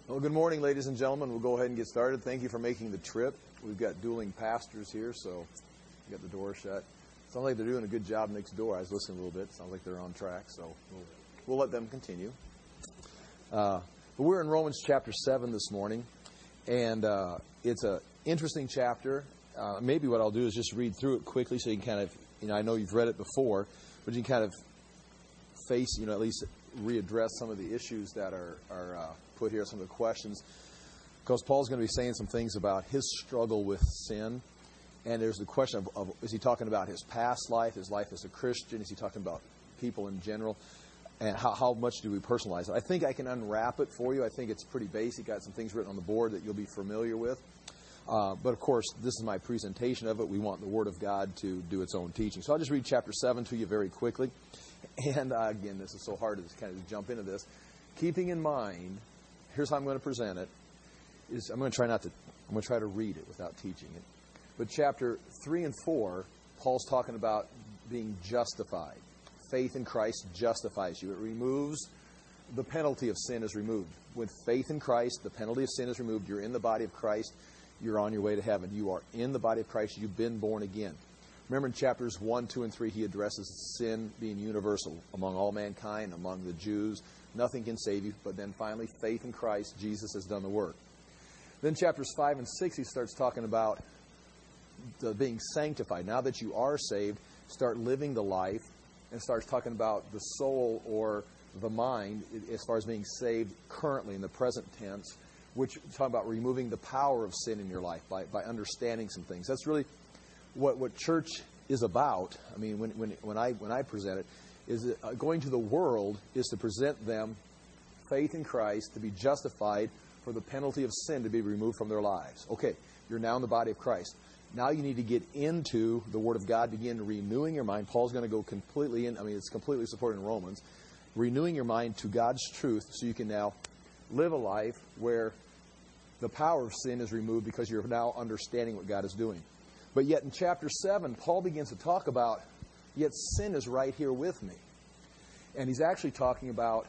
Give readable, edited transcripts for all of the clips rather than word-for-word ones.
Well, good morning, ladies and gentlemen. We'll go ahead and get started. Thank you for making the trip. We've got dueling pastors here, so we got the door shut. Sounds like they're doing a good job next door. I was listening a little bit. Sounds like they're on track, so we'll let them continue. But we're in Romans chapter 7 this morning, and it's an interesting chapter. Maybe what I'll do is just read through it quickly so you can kind of, I know you've read it before, but you can kind of face, at least readdress some of the issues that are put here, some of the questions. Because Paul's going to be saying some things about his struggle with sin. And there's the question of is he talking about his past life, his life as a Christian? Is he talking about people in general? And how much do we personalize it? I think I can unwrap it for you. I think it's pretty basic. Got some things written on the board that you'll be familiar with. But, of course, this is my presentation of it. We want the Word of God to do its own teaching. So I'll just read chapter 7 to you very quickly. And, again, this is so hard to kind of jump into this. Keeping in mind, here's how I'm going to present it. I'm going to try to read it without teaching it. But chapter 3 and 4, Paul's talking about being justified. Faith in Christ justifies you. It removes the penalty of sin is removed. With faith in Christ, the penalty of sin is removed. You're in the body of Christ. You're on your way to heaven. You are in the body of Christ. You've been born again. Remember in chapters 1, 2, and 3, he addresses sin being universal among all mankind, among the Jews. Nothing can save you. But then finally, faith in Christ, Jesus has done the work. Then chapters 5 and 6, he starts talking about being sanctified. Now that you are saved, start living the life, and starts talking about the soul or the mind as far as being saved currently in the present tense, which talking about removing the power of sin in your life by understanding some things. That's really what church is about. I mean, when I present it, is going to the world is to present them faith in Christ, to be justified for the penalty of sin to be removed from their lives. Okay, you're now in the body of Christ. Now you need to get into the Word of God, begin renewing your mind. Paul's going to go completely in. It's completely supported in Romans. Renewing your mind to God's truth so you can now live a life where the power of sin is removed because you're now understanding what God is doing. But yet in chapter 7, Paul begins to talk about, yet sin is right here with me. And he's actually talking about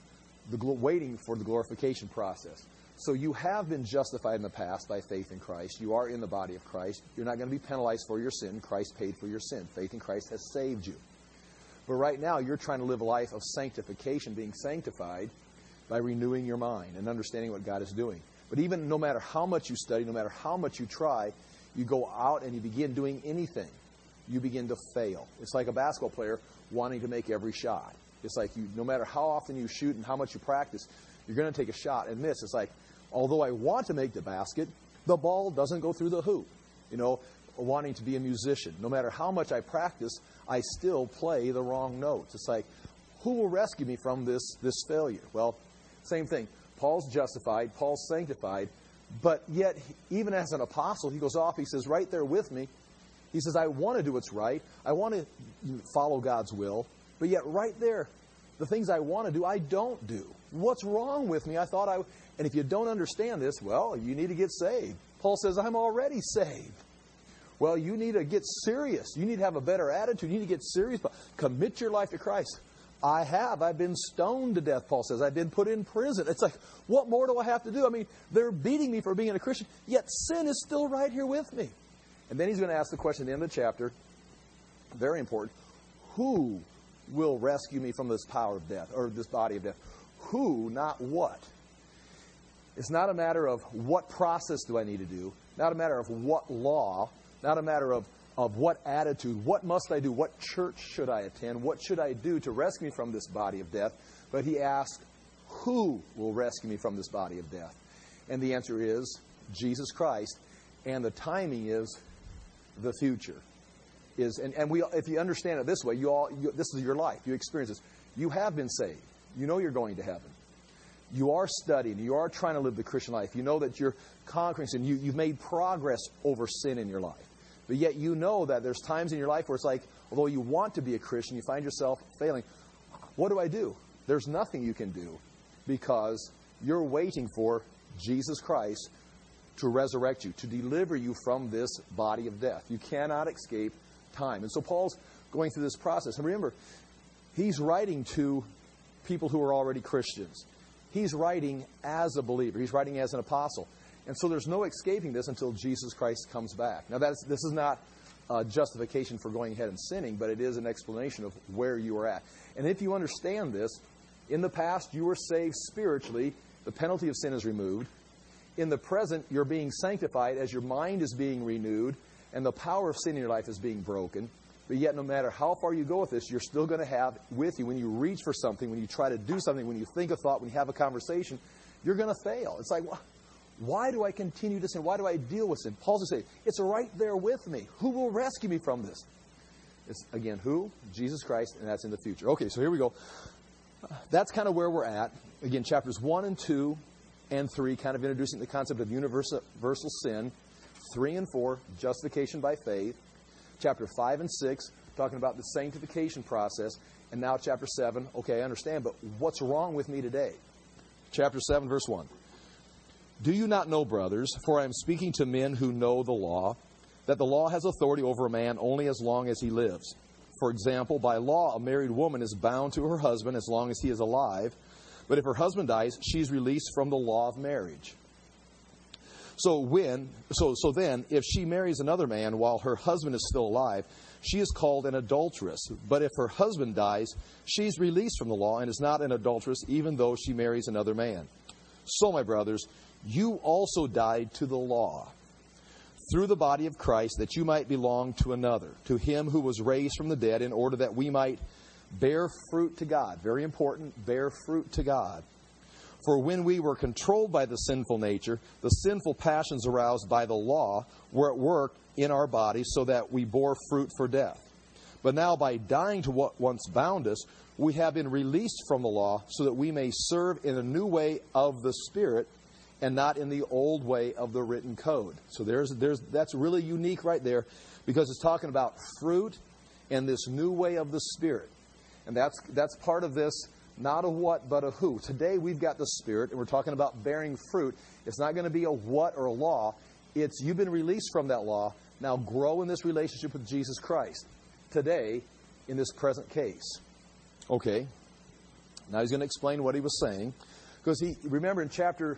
waiting for the glorification process. So you have been justified in the past by faith in Christ. You are in the body of Christ. You're not going to be penalized for your sin. Christ paid for your sin. Faith in Christ has saved you. But right now, you're trying to live a life of sanctification, being sanctified by renewing your mind and understanding what God is doing. But even no matter how much you study, no matter how much you try, you go out and you begin doing anything, you begin to fail. It's like a basketball player wanting to make every shot. It's like no matter how often you shoot and how much you practice, you're going to take a shot and miss. It's like, although I want to make the basket, the ball doesn't go through the hoop. Wanting to be a musician. No matter how much I practice, I still play the wrong notes. It's like, who will rescue me from this failure? Well, same thing. Paul's justified, Paul's sanctified, but yet, even as an apostle, he goes off, he says, right there with me, he says, I want to do what's right, I want to follow God's will, but yet right there, the things I want to do, I don't do. What's wrong with me? And if you don't understand this, well, you need to get saved. Paul says, I'm already saved. Well, you need to get serious. You need to have a better attitude. You need to get serious. Commit your life to Christ. I have. I've been stoned to death, Paul says. I've been put in prison. It's like, what more do I have to do? They're beating me for being a Christian, yet sin is still right here with me. And then he's going to ask the question at the end of the chapter, very important, who will rescue me from this power of death, or this body of death? Who, not what. It's not a matter of what process do I need to do, not a matter of what law, not a matter of what attitude, what must I do, what church should I attend, what should I do to rescue me from this body of death. But he asked, who will rescue me from this body of death? And the answer is Jesus Christ, and the timing is the future. If you understand it this way, this is your life. You experience this. You have been saved. You know you're going to heaven. You are studying. You are trying to live the Christian life. You know that you're conquering sin. You've made progress over sin in your life. But yet you know that there's times in your life where it's like, although you want to be a Christian, you find yourself failing. What do I do? There's nothing you can do because you're waiting for Jesus Christ to resurrect you, to deliver you from this body of death. You cannot escape time. And so Paul's going through this process. And remember, he's writing to people who are already Christians. He's writing as a believer. He's writing as an apostle. And so there's no escaping this until Jesus Christ comes back. Now, this is not justification for going ahead and sinning, but it is an explanation of where you are at. And if you understand this, in the past you were saved spiritually. The penalty of sin is removed. In the present, you're being sanctified as your mind is being renewed and the power of sin in your life is being broken. But yet, no matter how far you go with this, you're still going to have with you, when you reach for something, when you try to do something, when you think a thought, when you have a conversation, you're going to fail. It's like, why do I continue to sin? Why do I deal with sin? Paul's going to say, it's right there with me. Who will rescue me from this? It's, again, who? Jesus Christ, and that's in the future. Okay, so here we go. That's kind of where we're at. Again, chapters 1 and 2 and 3, kind of introducing the concept of universal sin. 3 and 4, justification by faith. Chapter 5 and 6, talking about the sanctification process. And now chapter 7, okay, I understand, but what's wrong with me today? Chapter 7, verse 1. Do you not know, brothers, for I am speaking to men who know the law, that the law has authority over a man only as long as he lives? For example, by law, a married woman is bound to her husband as long as he is alive. But if her husband dies, she is released from the law of marriage. So then, if she marries another man while her husband is still alive, she is called an adulteress. But if her husband dies, she is released from the law and is not an adulteress, even though she marries another man. So, my brothers, you also died to the law through the body of Christ, that you might belong to another, to him who was raised from the dead, in order that we might bear fruit to God. Very important, bear fruit to God. For when we were controlled by the sinful nature, the sinful passions aroused by the law were at work in our bodies, so that we bore fruit for death. But now, by dying to what once bound us, we have been released from the law, so that we may serve in a new way of the Spirit, and not in the old way of the written code. So that's really unique right there, because it's talking about fruit and this new way of the Spirit. And that's part of this, not a what, but a who. Today we've got the Spirit, and we're talking about bearing fruit. It's not going to be a what or a law. It's you've been released from that law. Now grow in this relationship with Jesus Christ. Today, in this present case. Okay. Now he's going to explain what he was saying. Because remember in chapter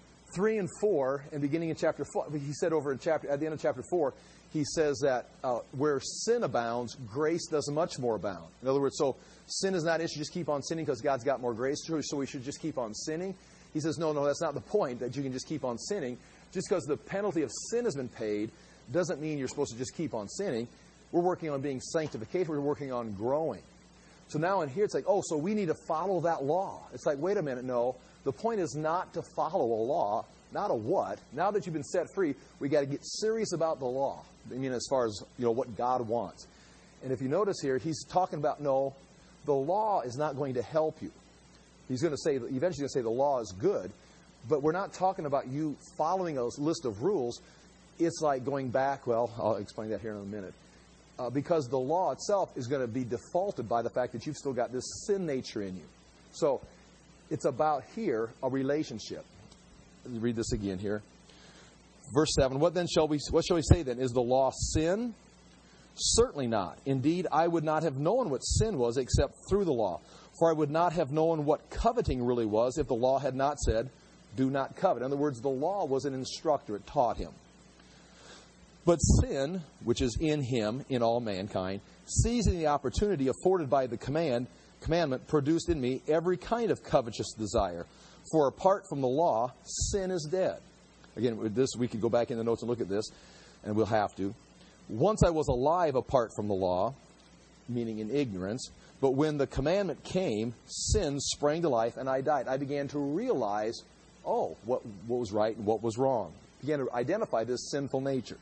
3 and 4, and beginning in chapter 4, he said at the end of chapter 4, he says that where sin abounds, grace does much more abound. In other words, so sin is not an issue, just keep on sinning because God's got more grace to us, so we should just keep on sinning. He says, no, that's not the point, that you can just keep on sinning. Just because the penalty of sin has been paid doesn't mean you're supposed to just keep on sinning. We're working on being sanctification. We're working on growing. So now in here, it's like, so we need to follow that law. It's like, wait a minute, no. The point is not to follow a law, not a what. Now that you've been set free, we got to get serious about the law. I mean, as far as, what God wants. And if you notice here, he's talking about, no, the law is not going to help you. He's going to say, eventually going to say the law is good, but we're not talking about you following a list of rules. It's like going back, I'll explain that here in a minute. Because the law itself is going to be defaulted by the fact that you've still got this sin nature in you. So it's about here a relationship. Let me read this again here. Verse 7, what shall we say then? Is the law sin? Certainly not. Indeed, I would not have known what sin was except through the law. For I would not have known what coveting really was if the law had not said, do not covet. In other words, the law was an instructor. It taught him. But sin, which is in him, in all mankind, seizing the opportunity afforded by the commandment, produced in me every kind of covetous desire. For apart from the law, sin is dead. Again, with this, we could go back in the notes and look at this, and we'll have to. Once I was alive apart from the law, meaning in ignorance, but when the commandment came, sin sprang to life, and I died. I began to realize, what was right and what was wrong. Began to identify this sinful nature.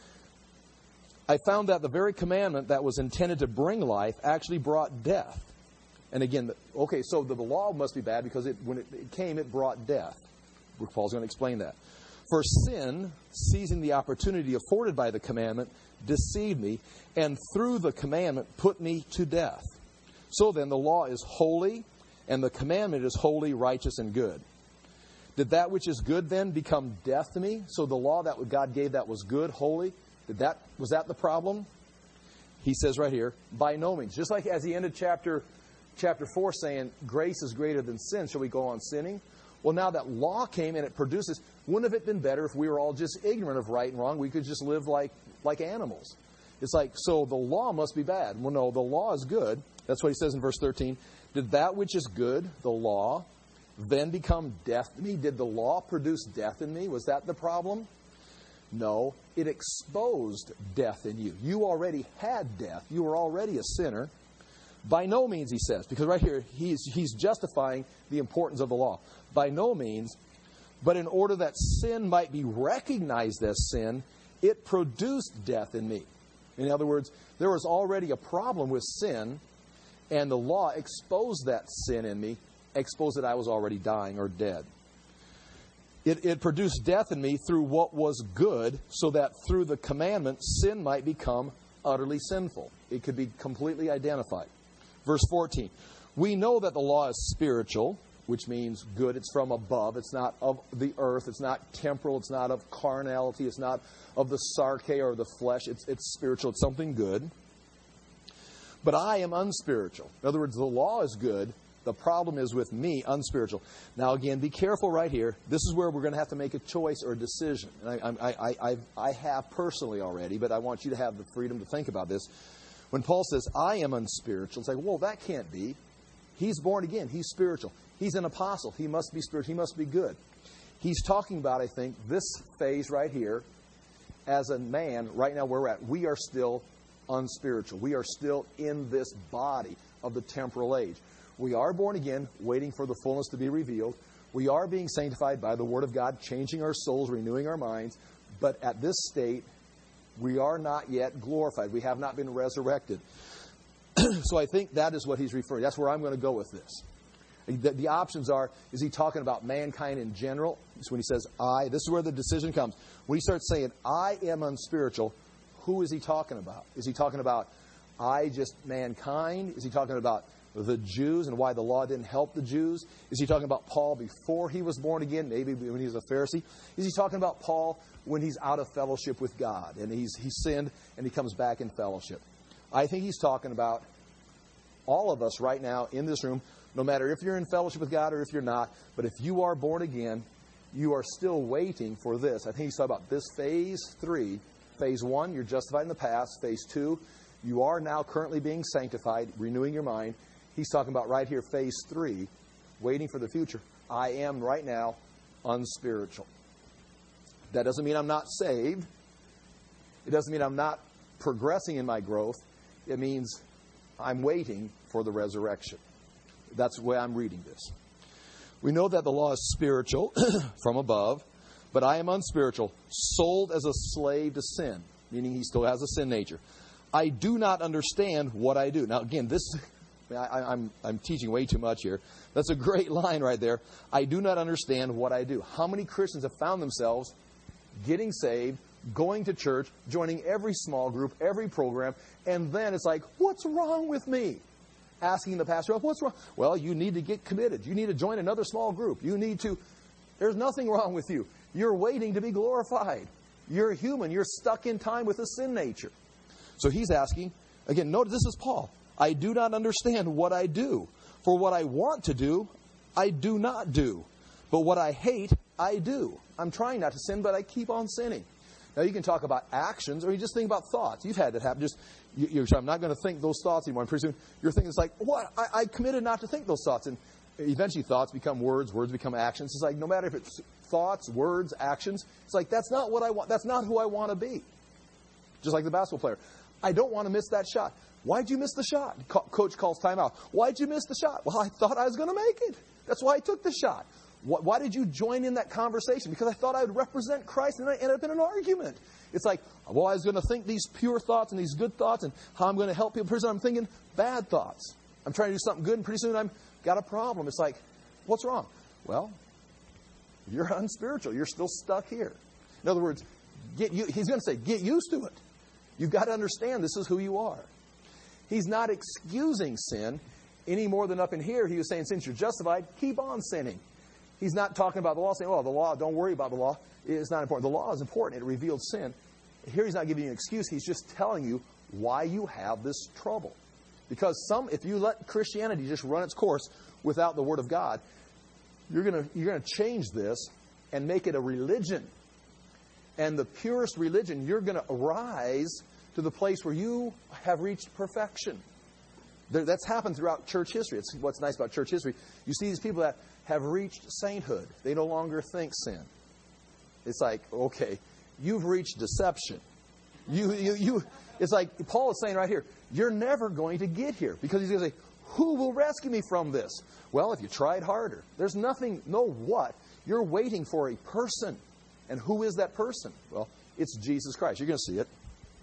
I found that the very commandment that was intended to bring life actually brought death. And again, so the law must be bad because when it came, it brought death. Paul's going to explain that. For sin, seizing the opportunity afforded by the commandment, deceived me, and through the commandment put me to death. So then, the law is holy, and the commandment is holy, righteous, and good. Did that which is good then become death to me? So the law that God gave that was good, holy, was that the problem? He says right here, by no means. Just like as he ended chapter 4 saying, grace is greater than sin, shall we go on sinning? Well, now that law came and it produces, wouldn't have it been better if we were all just ignorant of right and wrong? We could just live like animals. It's like, so the law must be bad. Well, no, the law is good. That's what he says in verse 13. Did that which is good, the law, then become death in me? Did the law produce death in me? Was that the problem? No, it exposed death in you. You already had death. You were already a sinner. By no means, he says, because right here he's justifying the importance of the law. By no means, but in order that sin might be recognized as sin, it produced death in me. In other words, there was already a problem with sin, and the law exposed that sin in me, exposed that I was already dying or dead. It produced death in me through what was good, so that through the commandment, sin might become utterly sinful. It could be completely identified. Verse 14, we know that the law is spiritual, which means good. It's from above. It's not of the earth. It's not temporal. It's not of carnality. It's not of the sarche or the flesh. It's spiritual. It's something good. But I am unspiritual. In other words, the law is good. The problem is with me, unspiritual. Now, again, be careful right here. This is where we're going to have to make a choice or a decision. And I have personally already, but I want you to have the freedom to think about this. When Paul says, I am unspiritual, it's like, well, that can't be. He's born again. He's spiritual. He's an apostle. He must be spiritual. He must be good. He's talking about, I think, this phase right here. As a man, right now where we're at, we are still unspiritual. We are still in this body of the temporal age. We are born again, waiting for the fullness to be revealed. We are being sanctified by the Word of God, changing our souls, renewing our minds. But at this state, we are not yet glorified. We have not been resurrected. So I think that is what he's referring to. That's where I'm going to go with this. The options are, is he talking about mankind in general? So when he says I, this is where the decision comes. When he starts saying, I am unspiritual, who is he talking about? Is he talking about I, just mankind? Is he talking about the Jews and why the law didn't help the Jews? Is he talking about Paul before he was born again, maybe when he was a Pharisee? Is he talking about Paul when he's out of fellowship with God and he's sinned and he comes back in fellowship? I think he's talking about all of us right now in this room, no matter if you're in fellowship with God or if you're not, but if you are born again, you are still waiting for this. I think he's talking about this phase 3. Phase 1, you're justified in the past. Phase 2, you are now currently being sanctified, renewing your mind. He's talking about right here, phase 3, waiting for the future. I am right now unspiritual. That doesn't mean I'm not saved. It doesn't mean I'm not progressing in my growth. It means I'm waiting for the resurrection. That's the way I'm reading this. We know that the law is spiritual from above, but I am unspiritual, sold as a slave to sin, meaning he still has a sin nature. I do not understand what I do. Now, again, I'm teaching way too much here. That's a great line right there. I do not understand what I do. How many Christians have found themselves getting saved, going to church, joining every small group, every program, and then it's like, what's wrong with me? Asking the pastor, what's wrong? Well, you need to get committed. You need to join another small group. There's nothing wrong with you. You're waiting to be glorified. You're human. You're stuck in time with a sin nature. So he's asking, again, notice this is Paul. I do not understand what I do. For what I want to do, I do not do. But what I hate, I do. I'm trying not to sin, but I keep on sinning. Now, you can talk about actions, or you just think about thoughts. You've had that happen. You're saying, I'm not going to think those thoughts anymore. And pretty soon, you're thinking, it's like, what? I committed not to think those thoughts. And eventually, thoughts become words. Words become actions. It's like, no matter if it's thoughts, words, actions, it's like, that's not what I want. That's not who I want to be. Just like the basketball player. I don't want to miss that shot. Why'd you miss the shot? Coach calls timeout. Why'd you miss the shot? Well, I thought I was going to make it. That's why I took the shot. Why did you join in that conversation? Because I thought I would represent Christ, and I ended up in an argument. It's like, well, I was going to think these pure thoughts and these good thoughts and how I'm going to help people. Pretty soon I'm thinking bad thoughts. I'm trying to do something good, and pretty soon I've got a problem. It's like, what's wrong? Well, you're unspiritual. You're still stuck here. In other words, he's going to say, get used to it. You've got to understand this is who you are. He's not excusing sin any more than up in here. He was saying, since you're justified, keep on sinning. He's not talking about the law, saying, oh, the law, don't worry about the law. It's not important. The law is important. It revealed sin. Here he's not giving you an excuse. He's just telling you why you have this trouble. Because if you let Christianity just run its course without the Word of God, you're gonna change this and make it a religion. And the purest religion, you're going to arise to the place where you have reached perfection. That's happened throughout church history. It's what's nice about church history. You see these people that have reached sainthood. They no longer think sin. It's like, okay, you've reached deception. It's like Paul is saying right here, you're never going to get here. Because he's going to say, who will rescue me from this? Well, if you tried harder. There's nothing, no what. You're waiting for a person. And who is that person? Well, it's Jesus Christ. You're going to see it.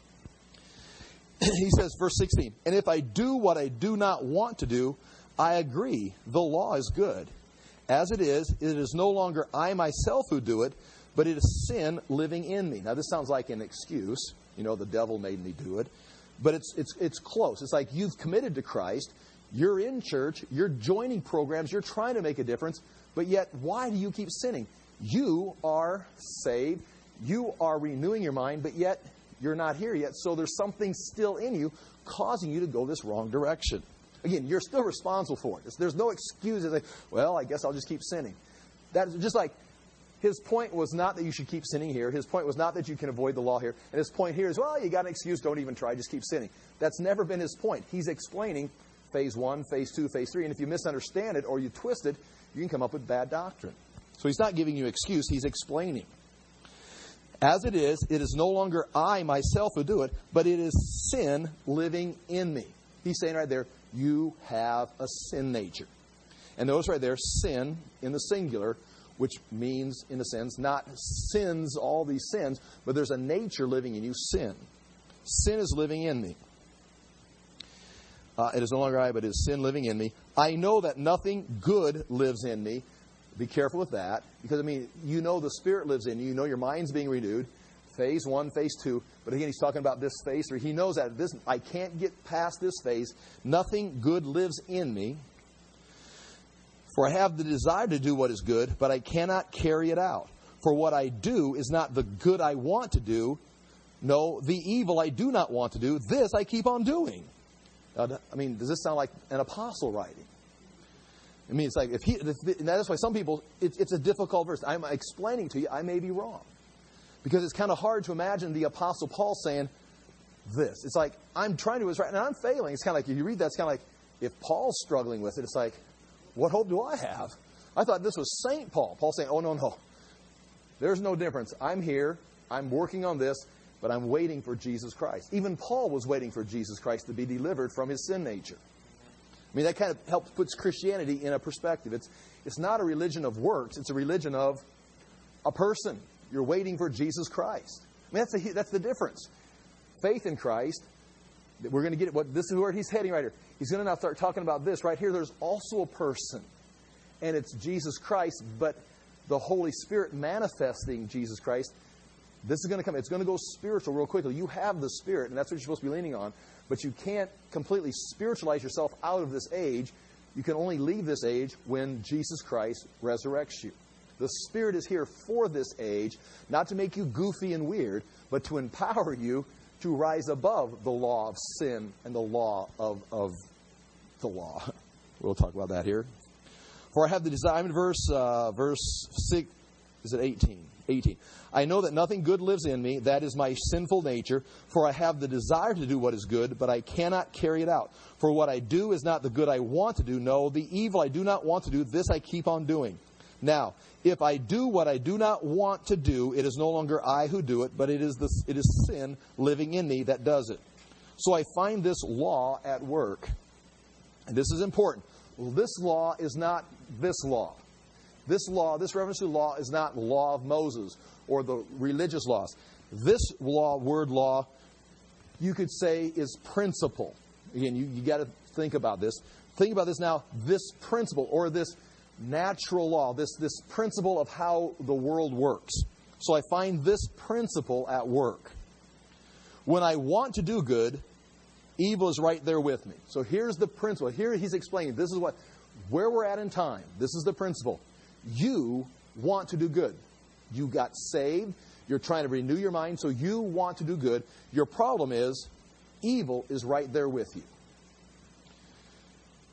He says, verse 16, and if I do what I do not want to do, I agree, the law is good. As it is no longer I myself who do it, but it is sin living in me. Now, this sounds like an excuse. You know, the devil made me do it. But it's close. It's like you've committed to Christ. You're in church. You're joining programs. You're trying to make a difference. But yet, why do you keep sinning? You are saved. You are renewing your mind, but yet you're not here yet. So there's something still in you causing you to go this wrong direction. Again, you're still responsible for it. There's no excuse. Like, well, I guess I'll just keep sinning. That's just like his point was not that you should keep sinning here. His point was not that you can avoid the law here. And his point here is, well, you got an excuse. Don't even try. Just keep sinning. That's never been his point. He's explaining phase 1, phase 2, phase 3. And if you misunderstand it or you twist it, you can come up with bad doctrine. So he's not giving you an excuse. He's explaining. As it is no longer I myself who do it, but it is sin living in me. He's saying right there, you have a sin nature. And notice right there, sin in the singular, which means, in a sense, not sins, all these sins, but there's a nature living in you, sin. Sin is living in me. It is no longer I, but it is sin living in me. I know that nothing good lives in me. Be careful with that. Because, I mean, you know the Spirit lives in you. You know your mind's being renewed. Phase 1, phase 2. But again, he's talking about this phase 3. He knows that I can't get past this phase. Nothing good lives in me. For I have the desire to do what is good, but I cannot carry it out. For what I do is not the good I want to do. No, the evil I do not want to do. This I keep on doing. I mean, does this sound like an apostle writing? I mean, it's like, that's why some people, it's a difficult verse. I'm explaining to you, I may be wrong. Because it's kind of hard to imagine the Apostle Paul saying this. It's like, I'm trying to do what's right, and I'm failing. It's kind of like, if you read that, it's kind of like, if Paul's struggling with it, it's like, what hope do I have? I thought this was St. Paul. Paul saying, oh, no. There's no difference. I'm here. I'm working on this, but I'm waiting for Jesus Christ. Even Paul was waiting for Jesus Christ to be delivered from his sin nature. I mean, that kind of helps puts Christianity in a perspective. It's not a religion of works. It's a religion of a person. You're waiting for Jesus Christ. I mean, that's the difference. Faith in Christ, we're going to get it. This is where he's heading right here. He's going to now start talking about this right here. There's also a person, and it's Jesus Christ, but the Holy Spirit manifesting Jesus Christ. This is going to come. It's going to go spiritual real quickly. You have the Spirit, and that's what you're supposed to be leaning on. But you can't completely spiritualize yourself out of this age. You can only leave this age when Jesus Christ resurrects you. The Spirit is here for this age, not to make you goofy and weird, but to empower you to rise above the law of sin and the law of the law. We'll talk about that here. For I have the desire, I'm in verse 6, is it 18? 18. I know that nothing good lives in me, that is my sinful nature, for I have the desire to do what is good, but I cannot carry it out. For what I do is not the good I want to do, no, the evil I do not want to do, this I keep on doing. Now, if I do what I do not want to do, it is no longer I who do it, but it is sin living in me that does it. So I find this law at work. And this is important. This law is not this law. This law, this reference to law, is not the law of Moses or the religious laws. This law, word law, you could say is principle. Again, you got to think about this. Think about this now. This principle or this natural law, this principle of how the world works. So I find this principle at work. When I want to do good, evil is right there with me. So here's the principle. Here he's explaining, this is where we're at in time. This is the principle. You want to do good. You got saved. You're trying to renew your mind, so you want to do good. Your problem is, evil is right there with you.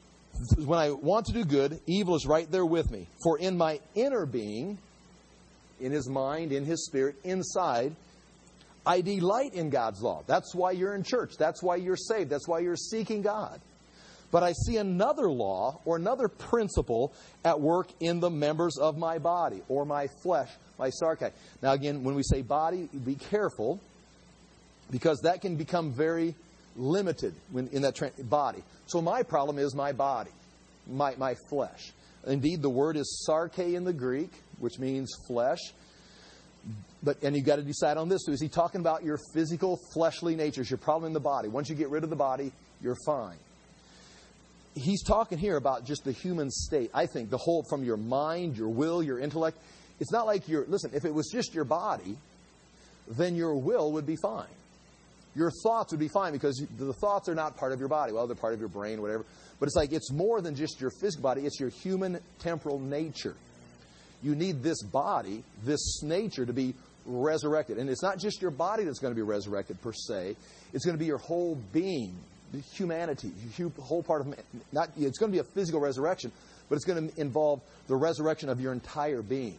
When I want to do good, evil is right there with me. For in my inner being, in his mind, in his spirit, inside, I delight in God's law. That's why you're in church. That's why you're saved. That's why you're seeking God. But I see another law or another principle at work in the members of my body or my flesh, my sarkai. Now again, when we say body, be careful because that can become very limited in that body. So my problem is my body, my flesh. Indeed, the word is sarke in the Greek, which means flesh. And you've got to decide on this too. Is he talking about your physical, fleshly nature? Is your problem in the body? Once you get rid of the body, you're fine. He's talking here about just the human state. I think the whole, from your mind, your will, your intellect. It's not like listen, if it was just your body, then your will would be fine. Your thoughts would be fine because the thoughts are not part of your body. Well, they're part of your brain or whatever. But it's like it's more than just your physical body. It's your human temporal nature. You need this body, this nature to be resurrected. And it's not just your body that's going to be resurrected per se. It's going to be your whole being, the humanity, the whole part of man. It's going to be a physical resurrection, but it's going to involve the resurrection of your entire being.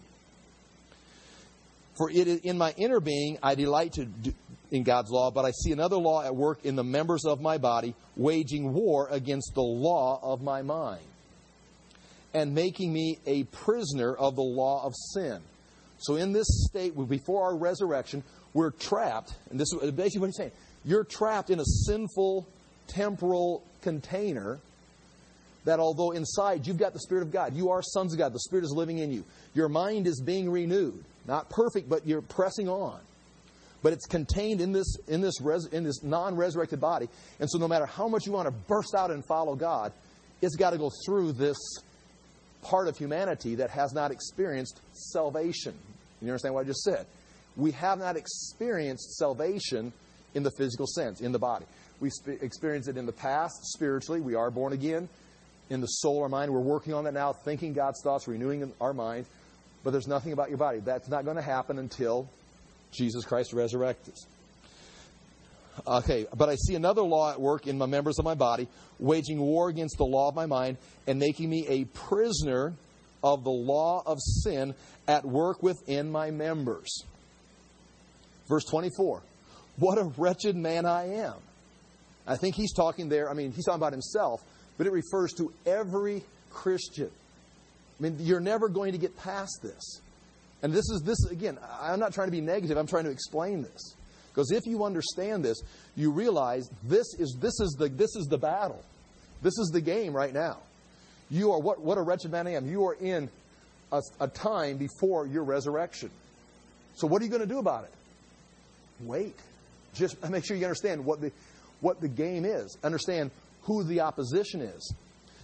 For it is in my inner being I delight in God's law, but I see another law at work in the members of my body, waging war against the law of my mind, and making me a prisoner of the law of sin. So in this state, before our resurrection, we're trapped, and this is basically what he's saying. You're trapped in a sinful, temporal container that although inside you've got the Spirit of God, you are sons of God, the Spirit is living in you. Your mind is being renewed. Not perfect, but you're pressing on. But it's contained in this non-resurrected body. And so no matter how much you want to burst out and follow God, it's got to go through this part of humanity that has not experienced salvation. You understand what I just said? We have not experienced salvation in the physical sense, in the body. We've experienced it in the past, spiritually. We are born again. In the soul or mind, we're working on that now, thinking God's thoughts, renewing our mind. But there's nothing about your body. That's not going to happen until Jesus Christ resurrects us. Okay, but I see another law at work in the members of my body, waging war against the law of my mind and making me a prisoner of the law of sin at work within my members. Verse 24. What a wretched man I am. I think he's talking there, he's talking about himself, but it refers to every Christian. You're never going to get past this. And this again, I'm not trying to be negative, I'm trying to explain this. Because if you understand this, you realize this is the battle. This is the game right now. You are what a wretched man I am. You are in a time before your resurrection. So what are you going to do about it? Wait. Just make sure you understand what the game is. Understand who the opposition is.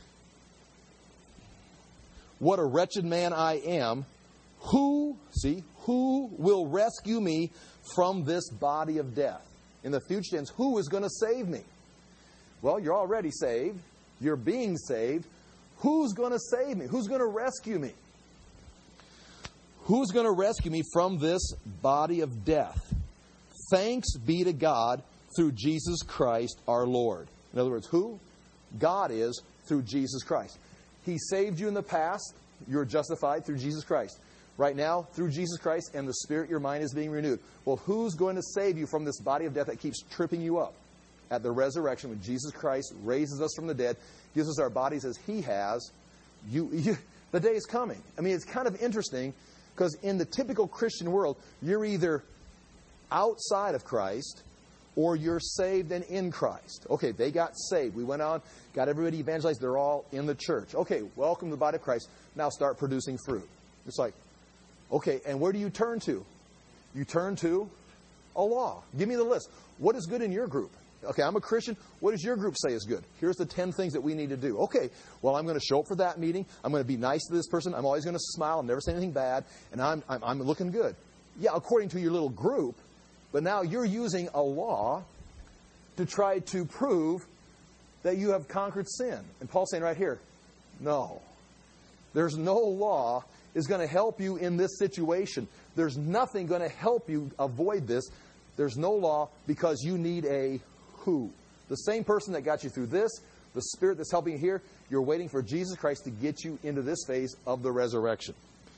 What a wretched man I am. Who will rescue me from this body of death? In the future tense, who is going to save me? Well, you're already saved. You're being saved. Who's going to save me? Who's going to rescue me? Who's going to rescue me from this body of death? Thanks be to God through Jesus Christ our Lord. In other words, who? God is through Jesus Christ. He saved you in the past. You're justified through Jesus Christ. Right now, through Jesus Christ and the Spirit, your mind is being renewed. Well, who's going to save you from this body of death that keeps tripping you up? At the resurrection, when Jesus Christ raises us from the dead, gives us our bodies as He has, the day is coming. It's kind of interesting because in the typical Christian world, you're either outside of Christ or you're saved and in Christ. Okay, they got saved. We went on, got everybody evangelized. They're all in the church. Okay, welcome to the body of Christ. Now start producing fruit. It's like, okay, and where do you turn to? You turn to a law. Give me the list. What is good in your group? Okay, I'm a Christian. What does your group say is good? Here's the 10 things that we need to do. Okay, well, I'm going to show up for that meeting. I'm going to be nice to this person. I'm always going to smile and never say anything bad. And I'm looking good. Yeah, according to your little group. But now you're using a law to try to prove that you have conquered sin. And Paul's saying right here, no. There's no law is going to help you in this situation. There's nothing going to help you avoid this. There's no law because you need a who. The same person that got you through this The Spirit that's helping you here, you're waiting for Jesus Christ to get you into this phase of the resurrection.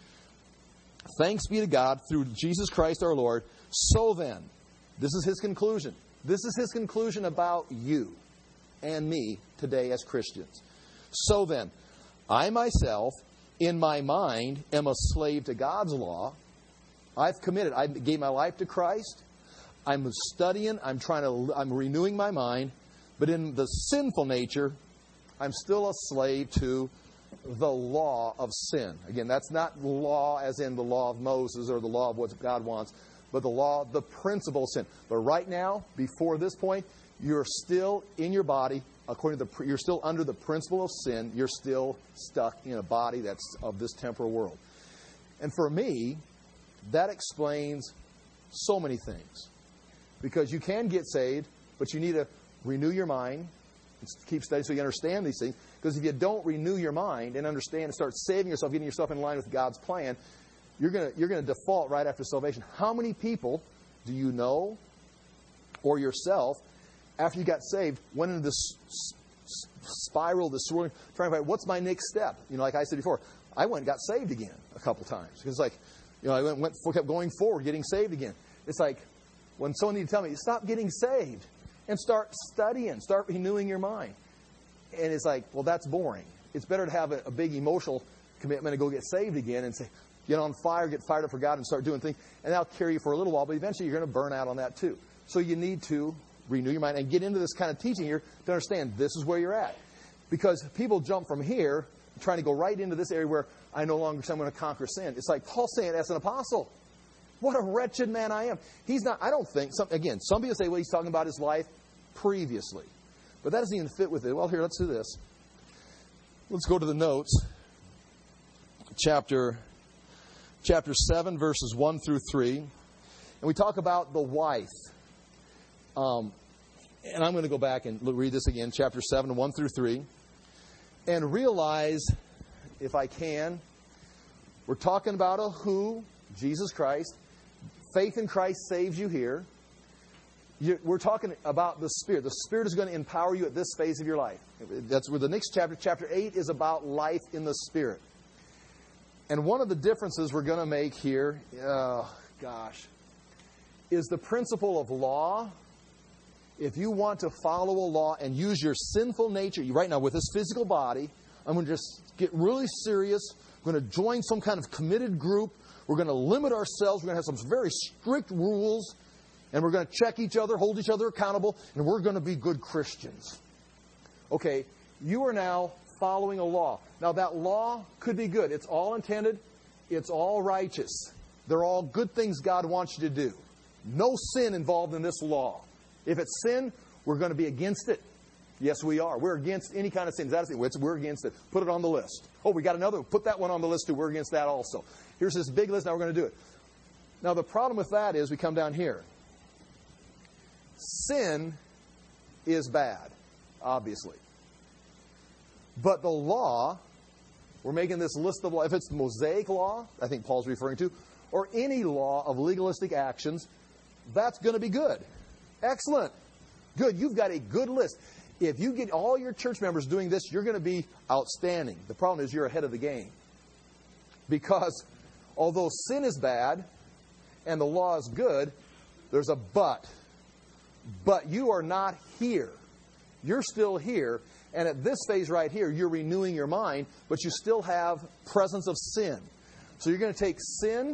Thanks be to God through Jesus Christ our Lord. So then, this is his conclusion. This is his conclusion about you and me today as Christians. So then, I myself, in my mind, am a slave to God's law. I gave my life to Christ. I'm studying. I'm renewing my mind. But in the sinful nature, I'm still a slave to the law of sin. Again, that's not law as in the law of Moses or the law of what God wants, but the principle of sin. But right now, before this point, you're still in your body, you're still under the principle of sin. You're still stuck in a body that's of this temporal world. And for me, that explains so many things. Because you can get saved, but you need to renew your mind and keep studying so you understand these things. Because if you don't renew your mind and understand and start saving yourself, getting yourself in line with God's plan, you're going to default right after salvation. How many people do you know or yourself, after you got saved, went into this spiral, this swirling, trying to find what's my next step? Like I said before, I went and got saved again a couple times. Because I kept going forward, getting saved again. It's like when someone needed to tell me, stop getting saved and start studying, start renewing your mind. And it's like, well, that's boring. It's better to have a big emotional commitment and go get saved again and say, get on fire, get fired up for God and start doing things. And that'll carry you for a little while, but eventually you're going to burn out on that too. So you need to renew your mind and get into this kind of teaching here to understand this is where you're at. Because people jump from here, trying to go right into this area where I no longer say I'm going to conquer sin. It's like Paul saying as an apostle, what a wretched man I am. He's not, I don't think, some people say, well, he's talking about his life previously. But that doesn't even fit with it. Well, here, let's do this. Let's go to the notes. Chapter 7, verses 1 through 3. And we talk about the wife. And I'm going to go back and read this again. Chapter 7, 1 through 3. And realize, if I can, we're talking about a who, Jesus Christ. Faith in Christ saves you here. We're talking about the Spirit. The Spirit is going to empower you at this phase of your life. That's where the next chapter, chapter 8, is about life in the Spirit. And one of the differences we're going to make here, is the principle of law. If you want to follow a law and use your sinful nature, right now with this physical body, I'm going to just get really serious. We're going to join some kind of committed group. We're going to limit ourselves. We're going to have some very strict rules. And we're going to check each other, hold each other accountable, and we're going to be good Christians. Okay, you are now following a law. Now, that law could be good. It's all intended. It's all righteous. They're all good things God wants you to do. No sin involved in this law. If it's sin, we're going to be against it. Yes, we are. We're against any kind of sin. We're against it. Put it on the list. Oh, we got another one. Put that one on the list too. We're against that also. Here's this big list. Now we're going to do it. Now, the problem with that is we come down here. Sin is bad, obviously. But the law, we're making this list of law. If it's the Mosaic law, I think Paul's referring to, or any law of legalistic actions, that's going to be good. Excellent. Good. You've got a good list. If you get all your church members doing this, you're going to be outstanding. The problem is you're ahead of the game. Because although sin is bad and the law is good, there's a but. But you are not here. You're still here. And at this phase right here, you're renewing your mind, but you still have presence of sin. So you're going to take sin,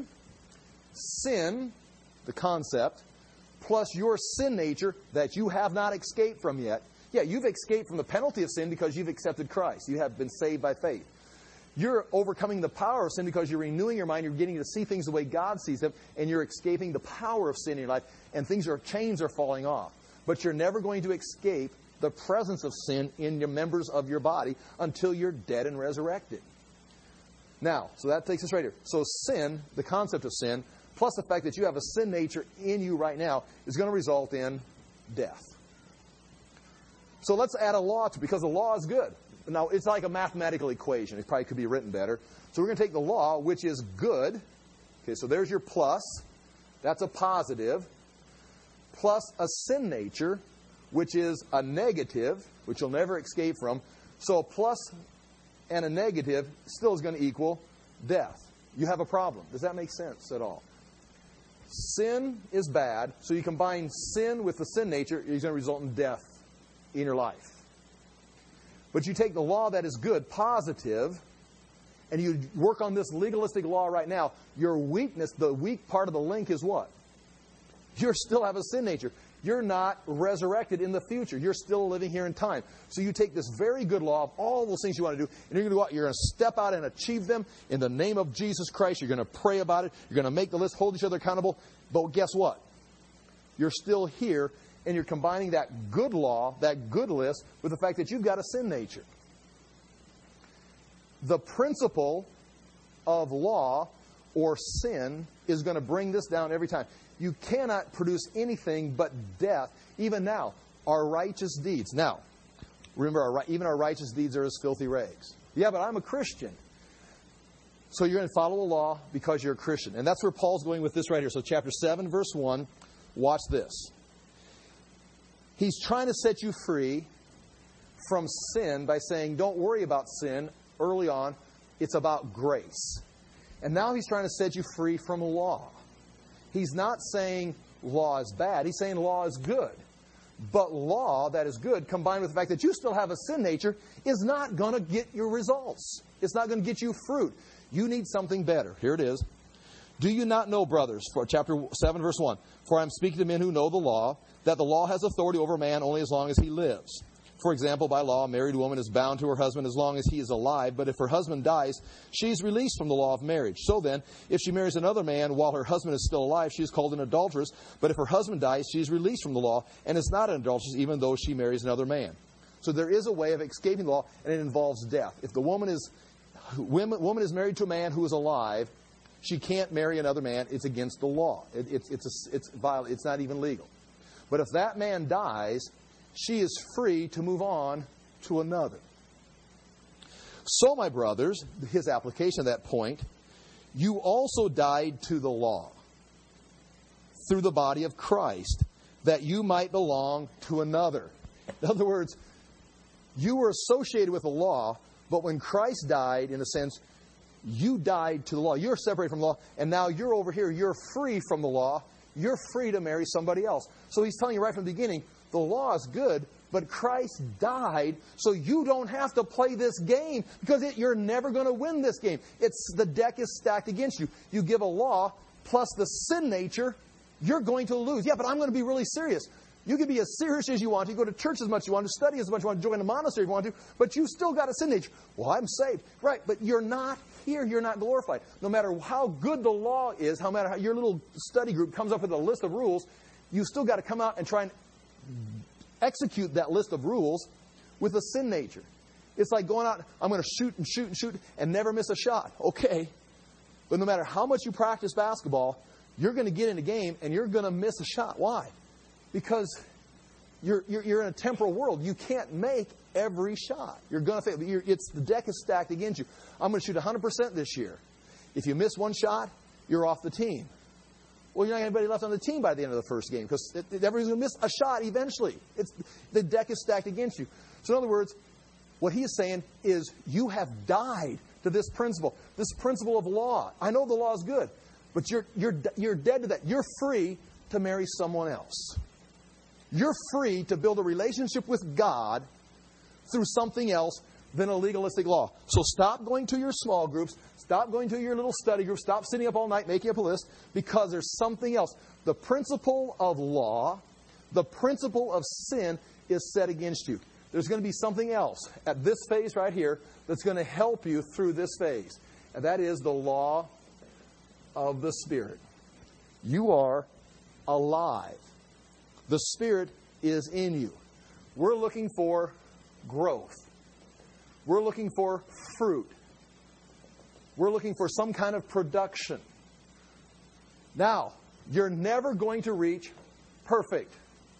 the concept, plus your sin nature that you have not escaped from yet. Yeah, you've escaped from the penalty of sin because you've accepted Christ. You have been saved by faith. You're overcoming the power of sin because you're renewing your mind. You're getting to see things the way God sees them, and you're escaping the power of sin in your life, and chains are falling off. But you're never going to escape the presence of sin in your members of your body until you're dead and resurrected. Now, so that takes us right here. So sin, the concept of sin, plus the fact that you have a sin nature in you right now, is going to result in death. So let's add a law to it, because the law is good. Now, it's like a mathematical equation. It probably could be written better. So we're going to take the law, which is good. Okay, so there's your plus. That's a positive. Plus a sin nature, which is a negative. which you'll never escape from. So a plus and a negative still is going to equal death. You have a problem. Does that make sense at all? Sin is bad, so you combine sin with the sin nature, it's going to result in death in your life. But you take the law that is good, positive, and you work on this legalistic law right now, your weakness, the weak part of the link is what? You still have a sin nature. You're not resurrected in the future. You're still living here in time. So you take this very good law of all those things you want to do, and you're going to go out, you're going to step out and achieve them in the name of Jesus Christ. You're going to pray about it. You're going to make the list, hold each other accountable. But guess what? You're still here, and you're combining that good law, that good list, with the fact that you've got a sin nature. The principle of law or sin is going to bring this down every time. You cannot produce anything but death, even now, our righteous deeds. Now, remember, even our righteous deeds are as filthy rags. Yeah, but I'm a Christian. So you're going to follow the law because you're a Christian. And that's where Paul's going with this right here. So chapter 7, verse 1, watch this. He's trying to set you free from sin by saying, don't worry about sin early on. It's about grace. And now he's trying to set you free from law. He's not saying law is bad. He's saying law is good. But law that is good, combined with the fact that you still have a sin nature, is not going to get your results. It's not going to get you fruit. You need something better. Here it is. Do you not know, brothers, for chapter 7, verse 1, for I am speaking to men who know the law, that the law has authority over man only as long as he lives. For example, by law, a married woman is bound to her husband as long as he is alive, but if her husband dies, she is released from the law of marriage. So then, if she marries another man while her husband is still alive, she is called an adulteress, but if her husband dies, she is released from the law and is not an adulteress even though she marries another man. So there is a way of escaping the law, and it involves death. If the woman is married to a man who is alive, she can't marry another man. It's against the law. It's not even legal. But if that man dies, she is free to move on to another. So, my brothers, his application of that point, you also died to the law through the body of Christ, that you might belong to another. In other words, you were associated with the law, but when Christ died, in a sense, you died to the law. You're separated from the law, and now you're over here. You're free from the law. You're free to marry somebody else. So he's telling you right from the beginning, the law is good, but Christ died, so you don't have to play this game, because you're never going to win this game. The deck is stacked against you. You give a law plus the sin nature, you're going to lose. Yeah, but I'm going to be really serious. You can be as serious as you want to, go to church as much as you want to, study as much as you want to, join a monastery if you want to, but you've still got a sin nature. Well, I'm saved. Right, but you're not here. You're not glorified. No matter how good the law is, no matter how your little study group comes up with a list of rules, you've still got to come out and try and execute that list of rules with a sin nature. It's like going out, I'm going to shoot and shoot and shoot and never miss a shot. Okay. But no matter how much you practice basketball, you're going to get in a game and you're going to miss a shot. Why? Because you're in a temporal world. You can't make every shot. You're going to fail. The deck is stacked against you. I'm going to shoot 100% this year. If you miss one shot, you're off the team. Well, you're not going to have anybody left on the team by the end of the first game, because everybody's going to miss a shot eventually. The deck is stacked against you. So in other words, what he is saying is you have died to this principle of law. I know the law is good, but you're dead to that. You're free to marry someone else. You're free to build a relationship with God through something else than a legalistic law. So stop going to your small groups. Stop going to your little study group. Stop sitting up all night making up a list, because there's something else. The principle of law, the principle of sin is set against you. There's going to be something else at this phase right here that's going to help you through this phase. And that is the law of the Spirit. You are alive. The Spirit is in you. We're looking for growth. We're looking for fruit. We're looking for some kind of production. Now, you're never going to reach perfect.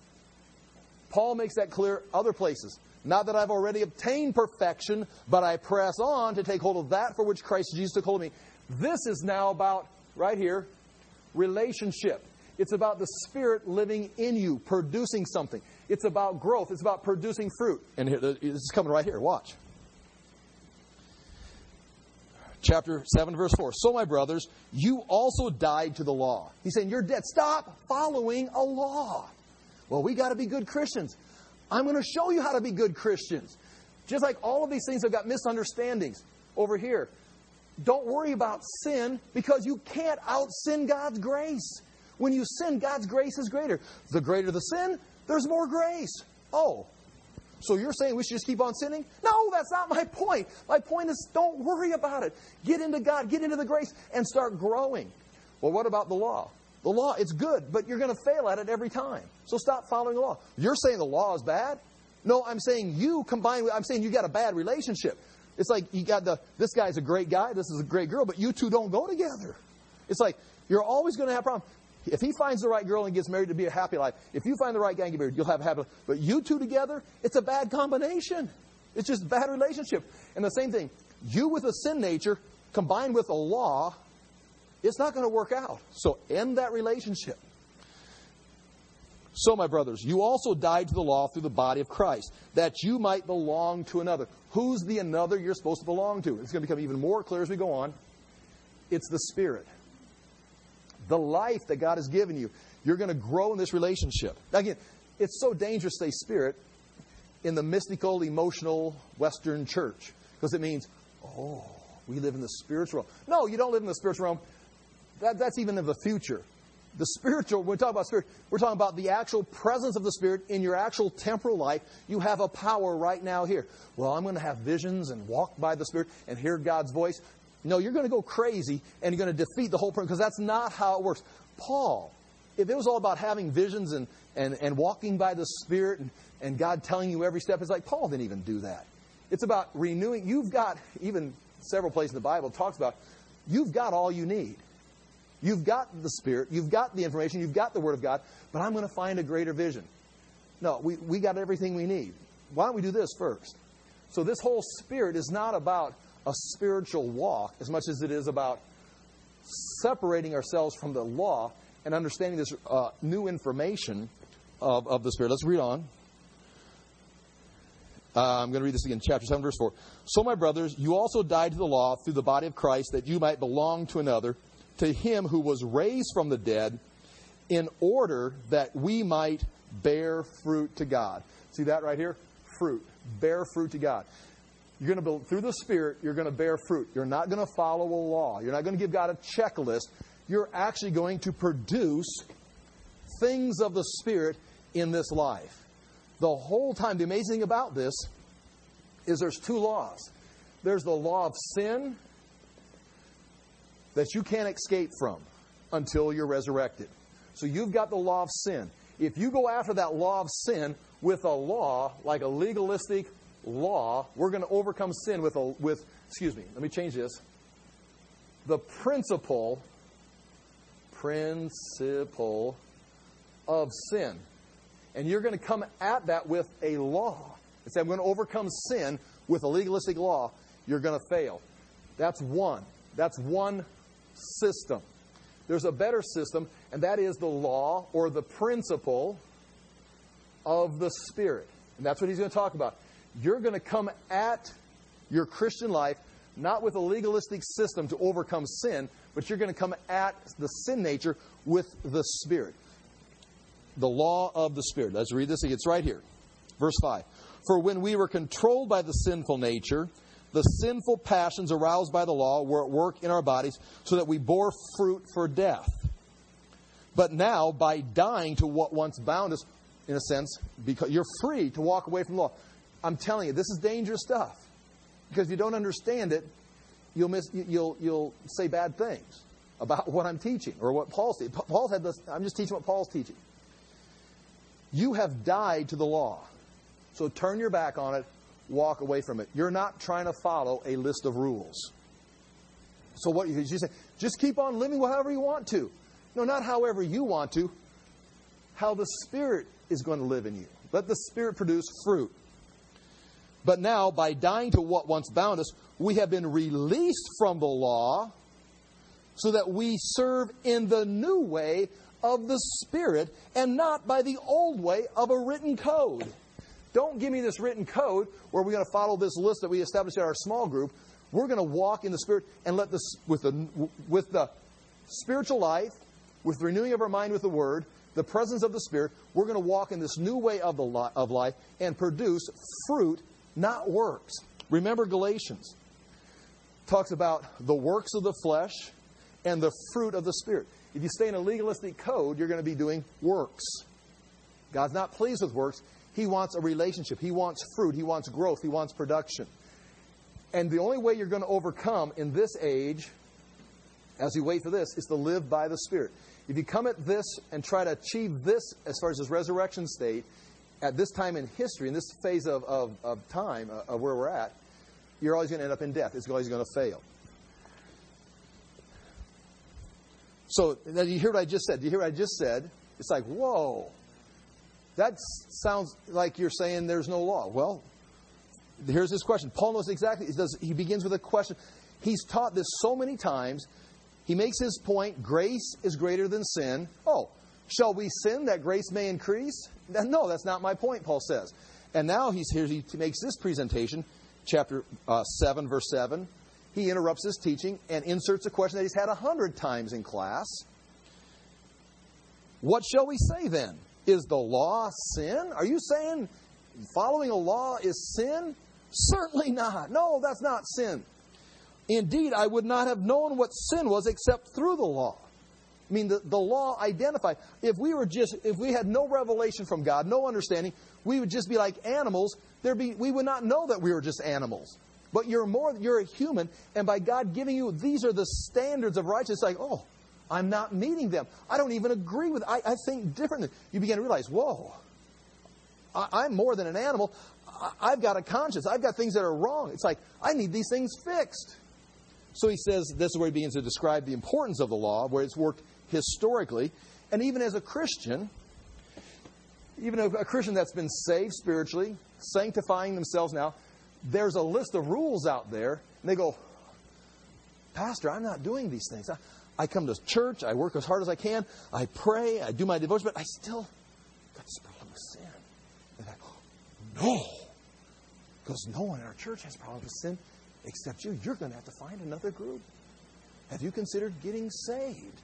Paul makes that clear other places. Not that I've already obtained perfection, but I press on to take hold of that for which Christ Jesus took hold of me. This is now about, right here, relationship. It's about the Spirit living in you, producing something. It's about growth. It's about producing fruit. And here, this is coming right here. Watch. Chapter 7, verse 4. So, my brothers, you also died to the law. He's saying, you're dead. Stop following a law. Well, we got to be good Christians. I'm going to show you how to be good Christians. Just like all of these things have got misunderstandings over here. Don't worry about sin because you can't out-sin God's grace. When you sin, God's grace is greater. The greater the sin, there's more grace. Oh, so you're saying we should just keep on sinning? No, that's not my point. My point is don't worry about it. Get into God, get into the grace, and start growing. Well, what about the law? The law, it's good, but you're going to fail at it every time. So stop following the law. You're saying the law is bad? No, I'm saying I'm saying you got a bad relationship. It's like you got this guy's a great guy, this is a great girl, but you two don't go together. It's like you're always going to have a problem. If he finds the right girl and gets married to be a happy life, if you find the right guy and get married, you'll have a happy life. But you two together, it's a bad combination. It's just a bad relationship. And the same thing, you with a sin nature combined with a law, it's not going to work out. So end that relationship. So, my brothers, you also died to the law through the body of Christ, that you might belong to another. Who's the another you're supposed to belong to? It's going to become even more clear as we go on. It's the Spirit. The life that God has given you. You're going to grow in this relationship. Now, again, it's so dangerous to say Spirit in the mystical, emotional Western church. Because it means, oh, we live in the spiritual realm. No, you don't live in the spiritual realm. That's even in the future. The spiritual, when we talk about Spirit, we're talking about the actual presence of the Spirit in your actual temporal life. You have a power right now here. Well, I'm going to have visions and walk by the Spirit and hear God's voice. No, you're going to go crazy and you're going to defeat the whole person because that's not how it works. Paul, if it was all about having visions and walking by the Spirit and God telling you every step, it's like Paul didn't even do that. It's about renewing. You've got, even several places in the Bible talks about, you've got all you need. You've got the Spirit, you've got the information, you've got the Word of God, but I'm going to find a greater vision. No, we got everything we need. Why don't we do this first? So this whole Spirit is not about a spiritual walk as much as it is about separating ourselves from the law and understanding this new information of the Spirit. Let's read on. I'm going to read this again, chapter 7, verse 4. So, my brothers, you also died to the law through the body of Christ, that you might belong to another, to Him who was raised from the dead, in order that we might bear fruit to God. See that right here? Fruit. Bear fruit to God. You're going to build through the Spirit, you're going to bear fruit. You're not going to follow a law. You're not going to give God a checklist. You're actually going to produce things of the Spirit in this life. The whole time, the amazing thing about this is there's two laws. There's the law of sin that you can't escape from until you're resurrected. So you've got the law of sin. If you go after that law of sin with a law, like a legalistic law, we're going to overcome sin with let me change this. The principle of sin. And you're going to come at that with a law. And say, I'm going to overcome sin with a legalistic law. You're going to fail. That's one. That's one system. There's a better system, and that is the law or the principle of the Spirit. And that's what he's going to talk about. You're going to come at your Christian life not with a legalistic system to overcome sin, but you're going to come at the sin nature with the Spirit. The law of the Spirit. Let's read this. It's right here. Verse 5. For when we were controlled by the sinful nature, the sinful passions aroused by the law were at work in our bodies so that we bore fruit for death. But now, by dying to what once bound us, in a sense, because you're free to walk away from the law. I'm telling you, this is dangerous stuff. Because if you don't understand it, you'll say bad things about what I'm teaching or what Paul's teaching. Paul had this. I'm just teaching what Paul's teaching. You have died to the law. So turn your back on it, walk away from it. You're not trying to follow a list of rules. So what you say, just keep on living however you want to. No, not however you want to. How the Spirit is going to live in you. Let the Spirit produce fruit. But now, by dying to what once bound us, we have been released from the law so that we serve in the new way of the Spirit and not by the old way of a written code. Don't give me this written code where we're going to follow this list that we established in our small group. We're going to walk in the Spirit and let this with the spiritual life, with the renewing of our mind with the Word, the presence of the Spirit, we're going to walk in this new way of life and produce fruit, not works. Remember Galatians talks about the works of the flesh and the fruit of the Spirit. If you stay in a legalistic code, you're going to be doing works. God's not pleased with works. He wants a relationship. He wants fruit. He wants growth. He wants production. And the only way you're going to overcome in this age, as you wait for this, is to live by the Spirit. If you come at this and try to achieve this as far as this resurrection state, at this time in history, in this phase of time, of where we're at, you're always going to end up in death. It's always going to fail. So, now you hear what I just said? Do you hear what I just said? It's like, whoa. That sounds like you're saying there's no law. Well, here's his question. Paul knows exactly. He begins with a question. He's taught this so many times. He makes his point, grace is greater than sin. Oh, shall we sin that grace may increase? No, that's not my point, Paul says. And now he makes this presentation, chapter 7, verse 7. He interrupts his teaching and inserts a question that he's had 100 times in class. What shall we say then? Is the law sin? Are you saying following a law is sin? Certainly not. No, that's not sin. Indeed, I would not have known what sin was except through the law. I mean, the law identified. If we had no revelation from God, no understanding, we would just be like animals. We would not know that we were just animals. But you're a human, and by God giving you, these are the standards of righteousness. Like, oh, I'm not meeting them. I don't even agree with. I think differently. You begin to realize, whoa, I'm more than an animal. I've got a conscience. I've got things that are wrong. It's like, I need these things fixed. So he says, this is where he begins to describe the importance of the law, where it's worked historically. And even as a Christian, even a Christian that's been saved spiritually, sanctifying themselves now, there's a list of rules out there. And they go, Pastor, I'm not doing these things. I come to church, I work as hard as I can, I pray, I do my devotion, but I still got this problem with sin. And I go, no. Because no one in our church has a problem with sin except you. You're going to have to find another group. Have you considered getting saved?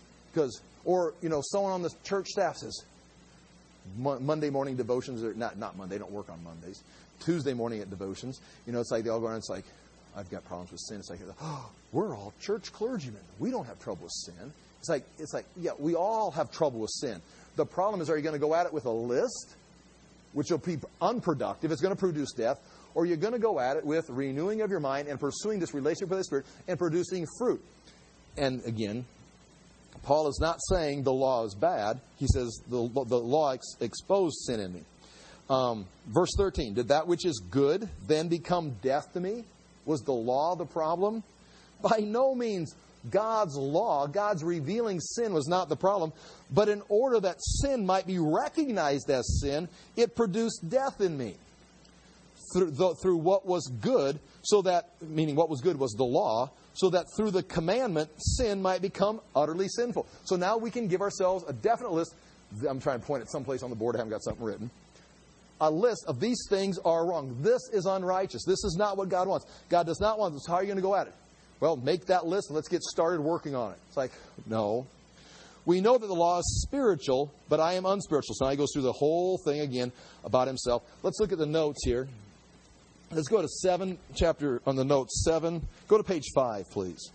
Or someone on the church staff says, Monday morning devotions, or not Monday, they don't work on Mondays. Tuesday morning at devotions, it's like they all go around, it's like, I've got problems with sin. It's like, oh, we're all church clergymen. We don't have trouble with sin. It's like, yeah, we all have trouble with sin. The problem is, are you going to go at it with a list, which will be unproductive? It's going to produce death. Or you're going to go at it with renewing of your mind and pursuing this relationship with the Spirit and producing fruit. And again, Paul is not saying the law is bad. He says the law exposed sin in me. Verse 13, did that which is good then become death to me? Was the law the problem? By no means. God's law, God's revealing sin was not the problem. But in order that sin might be recognized as sin, it produced death in me. Through what was good, meaning what was good was the law, so that through the commandment, sin might become utterly sinful. So now we can give ourselves a definite list. I'm trying to point at someplace on the board. I haven't got something written. A list of these things are wrong. This is unrighteous. This is not what God wants. God does not want this. How are you going to go at it? Well, make that list and let's get started working on it. It's like, no. We know that the law is spiritual, but I am unspiritual. So now he goes through the whole thing again about himself. Let's look at the notes here. Let's go to 7, chapter on the notes 7. Go to page 5, please.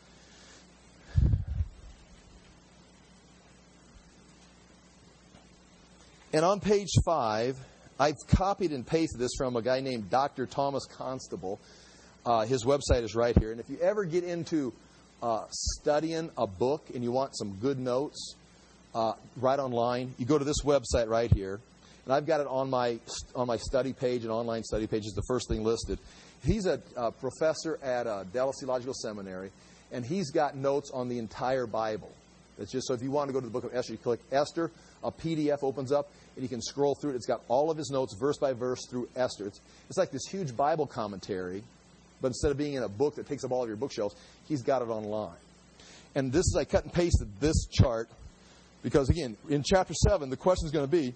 And on page 5, I've copied and pasted this from a guy named Dr. Thomas Constable. His website is right here. And if you ever get into studying a book and you want some good notes right online, you go to this website right here. And I've got it on my study page, an online study page is the first thing listed. He's a professor at Dallas Theological Seminary, and he's got notes on the entire Bible. It's just so if you want to go to the book of Esther, you click Esther, a PDF opens up, and you can scroll through it. It's got all of his notes, verse by verse, through Esther. It's like this huge Bible commentary, but instead of being in a book that takes up all of your bookshelves, he's got it online. And this is, I cut and pasted this chart Because, again, in chapter 7, the question is going to be,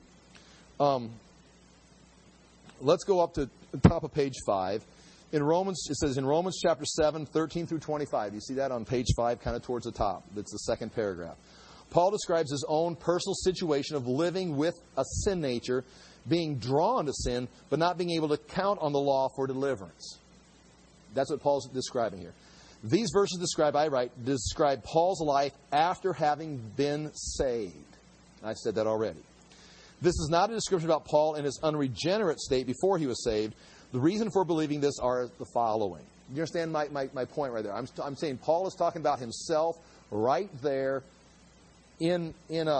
let's go up to the top of page 5. In Romans, it says in Romans chapter 7, 13 through 25. You see that on page 5, kind of towards the top. That's the second paragraph. Paul describes his own personal situation of living with a sin nature, being drawn to sin, but not being able to count on the law for deliverance. That's what Paul's describing here. These verses describe Paul's life after having been saved. I've said that already. This is not a description about Paul in his unregenerate state before he was saved. The reason for believing this are the following. You understand my point right there? I'm saying Paul is talking about himself right there in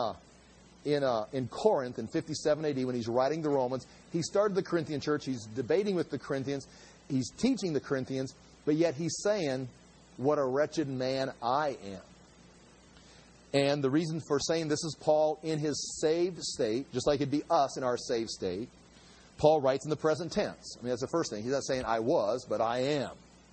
Corinth in 57 AD when he's writing the Romans. He started the Corinthian church. He's debating with the Corinthians. He's teaching the Corinthians. But yet he's saying, what a wretched man I am. And the reason for saying this is Paul in his saved state, just like it'd be us in our saved state. Paul writes in the present tense. I mean, that's the first thing. He's not saying I was, but I am.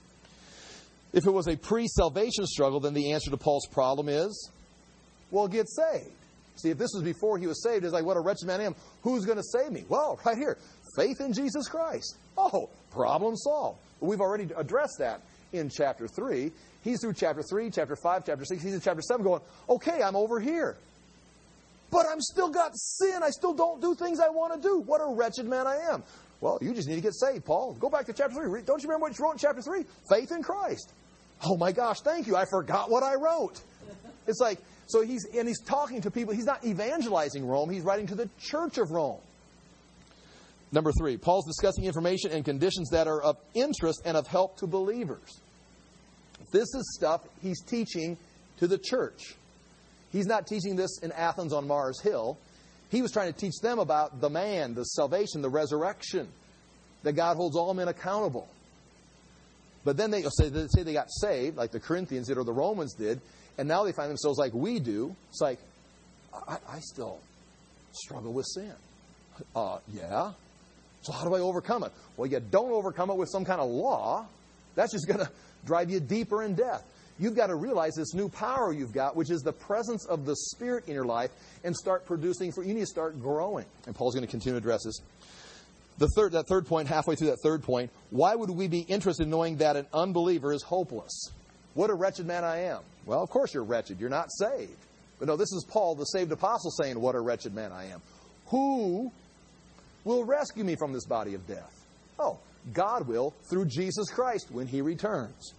If it was a pre-salvation struggle, then the answer to Paul's problem is, well, get saved. See, if this was before he was saved, it's like, what a wretched man I am. Who's going to save me? Well, right here, faith in Jesus Christ. Oh, problem solved. Well, we've already addressed that in chapter 3. He's through chapter 3, chapter 5, chapter 6. He's in chapter 7 going, okay, I'm over here. But I'm still got sin. I still don't do things I want to do. What a wretched man I am. Well, you just need to get saved, Paul. Go back to chapter 3. Don't you remember what you wrote in chapter 3? Faith in Christ. Oh my gosh, thank you. I forgot what I wrote. It's like, so he's talking to people. He's not evangelizing Rome. He's writing to the church of Rome. Number 3, Paul's discussing information and conditions that are of interest and of help to believers. This is stuff he's teaching to the church. He's not teaching this in Athens on Mars Hill. He was trying to teach them about the man, the salvation, the resurrection, that God holds all men accountable. But then they say they got saved, like the Corinthians did or the Romans did, and now they find themselves like we do. It's like, I still struggle with sin. Yeah? So how do I overcome it? Well, you don't overcome it with some kind of law. That's just going to drive you deeper in death. You've got to realize this new power you've got, which is the presence of the Spirit in your life, and start producing. You need to start growing. And Paul's going to continue to address this. That third point, halfway through that third point, why would we be interested in knowing that an unbeliever is hopeless? What a wretched man I am. Well, of course you're wretched. You're not saved. But no, this is Paul, the saved apostle, saying, what a wretched man I am. Who will rescue me from this body of death? Oh, God will through Jesus Christ when He returns.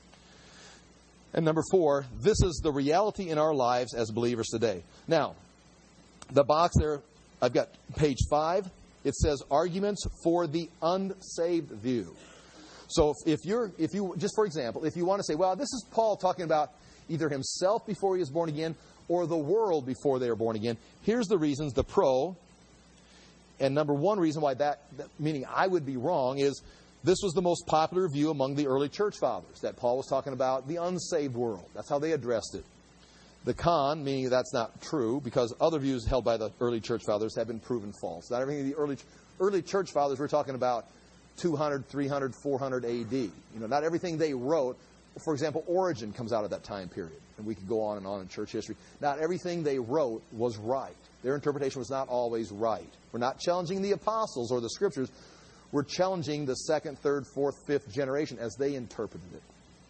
And number 4, this is the reality in our lives as believers today. Now, the box there, I've got page 5. It says arguments for the unsaved view. So if you just for example, if you want to say, well, this is Paul talking about either himself before he was born again or the world before they were born again, here's the reasons, the pro. And number 1 reason why that meaning I would be wrong, is this was the most popular view among the early church fathers, that Paul was talking about the unsaved world. That's how they addressed it. The con, meaning that's not true, because other views held by the early church fathers have been proven false. Not everything the early church fathers, we're talking about 200, 300, 400 AD. Not everything they wrote. For example, Origen comes out of that time period. And we could go on and on in church history. Not everything they wrote was right. Their interpretation was not always right. We're not challenging the apostles or the scriptures. We're challenging the 2nd, 3rd, 4th, 5th generation as they interpreted it.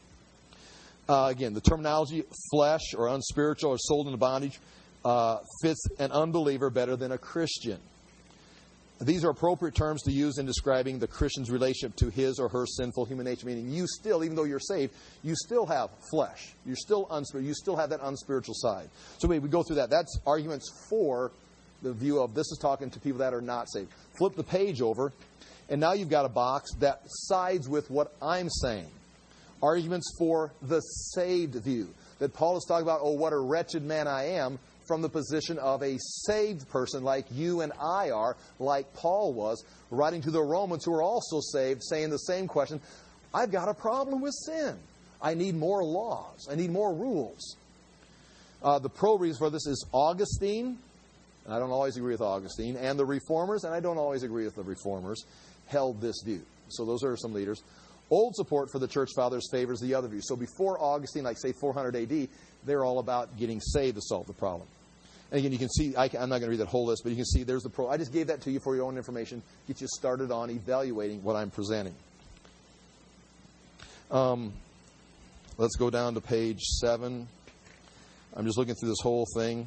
Again, the terminology flesh or unspiritual or sold into bondage fits an unbeliever better than a Christian. These are appropriate terms to use in describing the Christian's relationship to his or her sinful human nature, meaning you still, even though you're saved, you still have flesh. You're still unspiritual. You still have that unspiritual side. So we go through that. That's arguments for the view of this is talking to people that are not saved. Flip the page over, and now you've got a box that sides with what I'm saying. Arguments for the saved view. That Paul is talking about, oh, what a wretched man I am, from the position of a saved person like you and I are, like Paul was, writing to the Romans who are also saved, saying the same question. I've got a problem with sin. I need more laws. I need more rules. The pro reason for this is Augustine. I don't always agree with Augustine. And the Reformers, and I don't always agree with the Reformers, held this view. So those are some leaders. Old support for the church fathers favors the other view. So before Augustine, like say 400 AD, they're all about getting saved to solve the problem. And again, you can see, I'm not going to read that whole list, but you can see there's the pro. I just gave that to you for your own information, get you started on evaluating what I'm presenting. Let's go down to page 7. I'm just looking through this whole thing.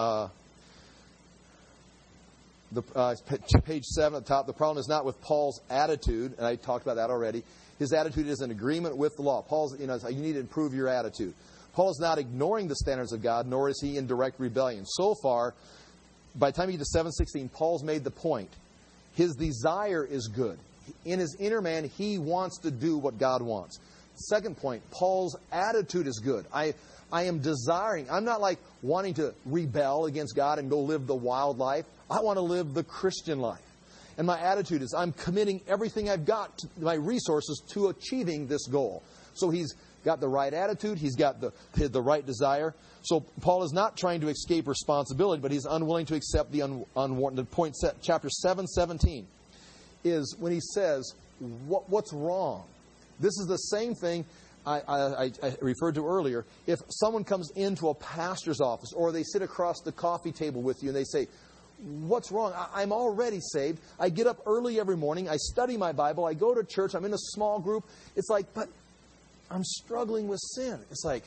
Page 7 at the top, the problem is not with Paul's attitude, and I talked about that already. His attitude is in agreement with the law. Paul's, you need to improve your attitude. Paul is not ignoring the standards of God, nor is he in direct rebellion. So far, by the time you get to 7:16, Paul's made the point. His desire is good. In his inner man, he wants to do what God wants. Second point, Paul's attitude is good. I am desiring. I'm not like wanting to rebel against God and go live the wild life. I want to live the Christian life. And my attitude is I'm committing everything I've got, my resources, to achieving this goal. So he's got the right attitude. He's got the right desire. So Paul is not trying to escape responsibility, but he's unwilling to accept the unwarranted point. Chapter 7:17 is when he says, what's wrong? This is the same thing I referred to earlier. If someone comes into a pastor's office or they sit across the coffee table with you and they say, what's wrong? I'm already saved. I get up early every morning. I study my Bible. I go to church. I'm in a small group. It's like, but I'm struggling with sin. It's like,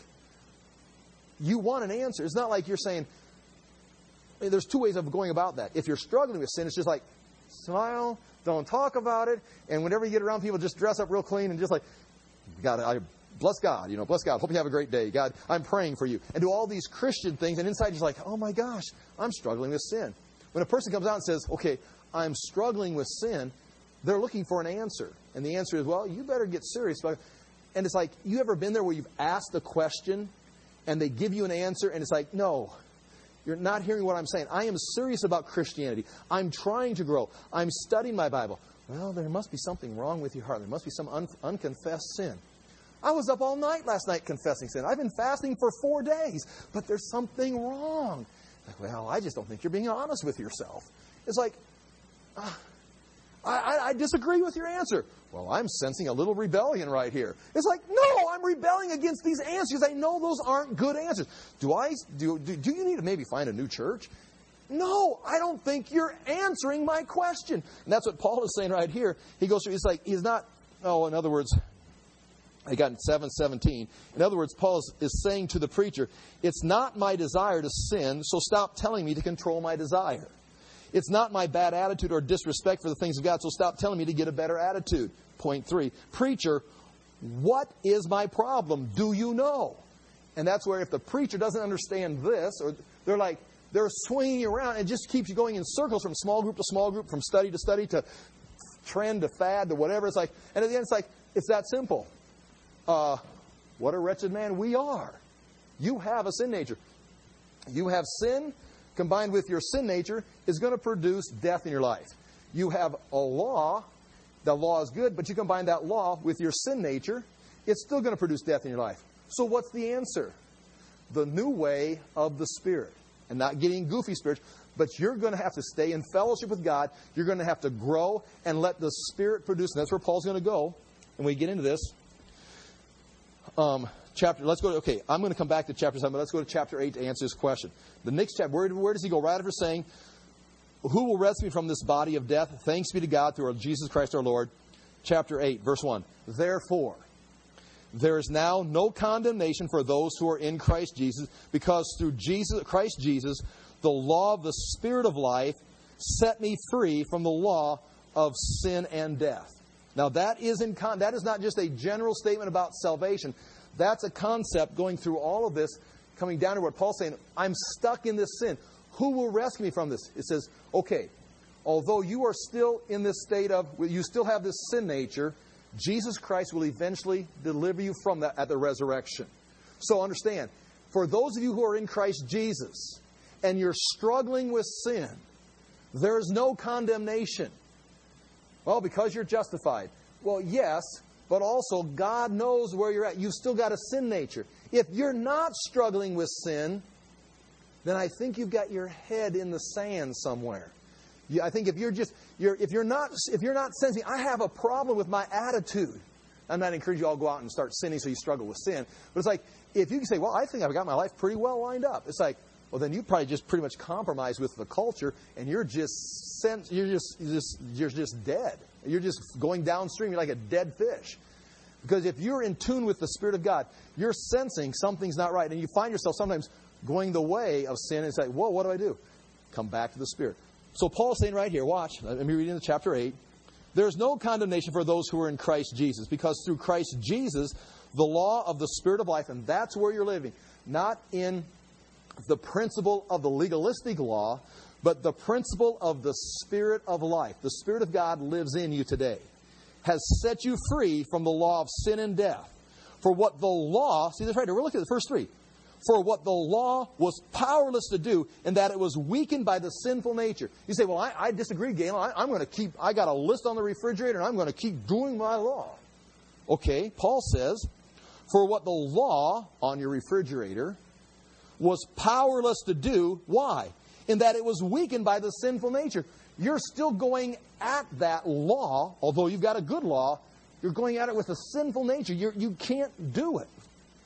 you want an answer. It's not like you're saying, there's two ways of going about that. If you're struggling with sin, it's just like, smile, don't talk about it, and whenever you get around people, just dress up real clean and just like, God, I bless God, bless God. Hope you have a great day. God, I'm praying for you. And do all these Christian things, and inside you're just like, oh my gosh, I'm struggling with sin. When a person comes out and says, okay, I'm struggling with sin, they're looking for an answer. And the answer is, well, you better get serious about it. And it's like, you ever been there where you've asked a question and they give you an answer and it's like, no, you're not hearing what I'm saying. I am serious about Christianity. I'm trying to grow. I'm studying my Bible. Well, there must be something wrong with your heart. There must be some unconfessed sin. I was up all night last night confessing sin. I've been fasting for 4 days, but there's something wrong. Like, well, I just don't think you're being honest with yourself. It's like, I disagree with your answer. Well, I'm sensing a little rebellion right here. It's like, no, I'm rebelling against these answers. I know those aren't good answers. Do you need to maybe find a new church? No, I don't think you're answering my question. And that's what Paul is saying right here. He goes through, it's like, he's not, in other words, I got in 7:17. In other words, Paul is saying to the preacher, it's not my desire to sin, so stop telling me to control my desire. It's not my bad attitude or disrespect for the things of God, so stop telling me to get a better attitude. Point 3, preacher, what is my problem? Do you know? And that's where if the preacher doesn't understand this, or they're swinging around, it just keeps you going in circles from small group to small group, from study to study, to trend to fad to whatever. It's like, and at the end it's like, it's that simple. What a wretched man we are. You have a sin nature. You have sin combined with your sin nature is going to produce death in your life. You have a law. The law is good, but you combine that law with your sin nature, it's still going to produce death in your life. So what's the answer? The new way of the Spirit. And not getting goofy spiritual, but you're going to have to stay in fellowship with God. You're going to have to grow and let the Spirit produce. And that's where Paul's going to go. And we get into this. Let's go to, I'm going to come back to chapter 7, but let's go to chapter 8 to answer this question. The next chapter, where does he go? Right after saying, who will rescue me from this body of death? Thanks be to God through our Jesus Christ our Lord. Chapter 8, verse 1. Therefore, there is now no condemnation for those who are in Christ Jesus, because through Christ Jesus, the law of the Spirit of life set me free from the law of sin and death. Now that is not just a general statement about salvation. That's a concept going through all of this, coming down to what Paul's saying, I'm stuck in this sin. Who will rescue me from this? It says, okay, although you are still in this state of, you still have this sin nature, Jesus Christ will eventually deliver you from that at the resurrection. So understand, for those of you who are in Christ Jesus, and you're struggling with sin, there is no condemnation. Well, because you're justified. Well, yes, but also God knows where you're at. You've still got a sin nature. If you're not struggling with sin, then I think you've got your head in the sand somewhere. I think if you're not sensing, I have a problem with my attitude. I'm not encouraging you all to go out and start sinning so you struggle with sin. But it's like, if you can say, well, I think I've got my life pretty well lined up. It's like, well, then you probably just pretty much compromise with the culture, and you're just dead. You're just going downstream. You're like a dead fish. Because if you're in tune with the Spirit of God, you're sensing something's not right, and you find yourself sometimes going the way of sin, and it's like, whoa, what do I do? Come back to the Spirit. So Paul's saying right here, watch, let me read in chapter 8. There's no condemnation for those who are in Christ Jesus, because through Christ Jesus, the law of the Spirit of life, and that's where you're living, not in the principle of the legalistic law, but the principle of the Spirit of life. The Spirit of God lives in you today, has set you free from the law of sin and death. For what the law, see this right here, we're looking at the first three. For what the law was powerless to do, in that it was weakened by the sinful nature. You say, well, I disagree, Galen. I got a list on the refrigerator, and I'm going to keep doing my law. Okay, Paul says, for what the law on your refrigerator was powerless to do, why? In that it was weakened by the sinful nature. You're still going at that law, although you've got a good law, you're going at it with a sinful nature. You can't do it.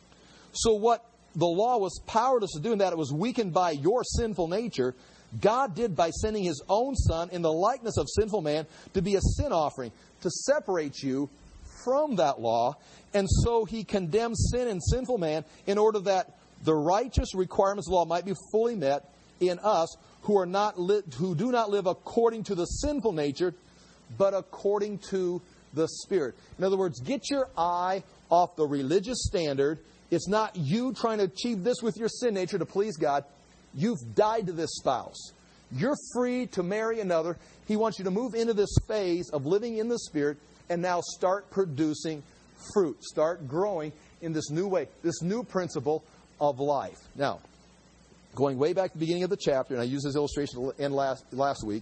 So what the law was powerless to do, in that it was weakened by your sinful nature, God did by sending His own Son in the likeness of sinful man to be a sin offering, to separate you from that law. And so He condemned sin and sinful man in order that the righteous requirements of the law might be fully met in us who do not live according to the sinful nature, but according to the Spirit. In other words, get your eye off the religious standard. It's not you trying to achieve this with your sin nature to please God. You've died to this spouse. You're free to marry another. He wants you to move into this phase of living in the Spirit and now start producing fruit. Start growing in this new way, this new principle of life. Now, going way back to the beginning of the chapter, and I used this illustration in last week,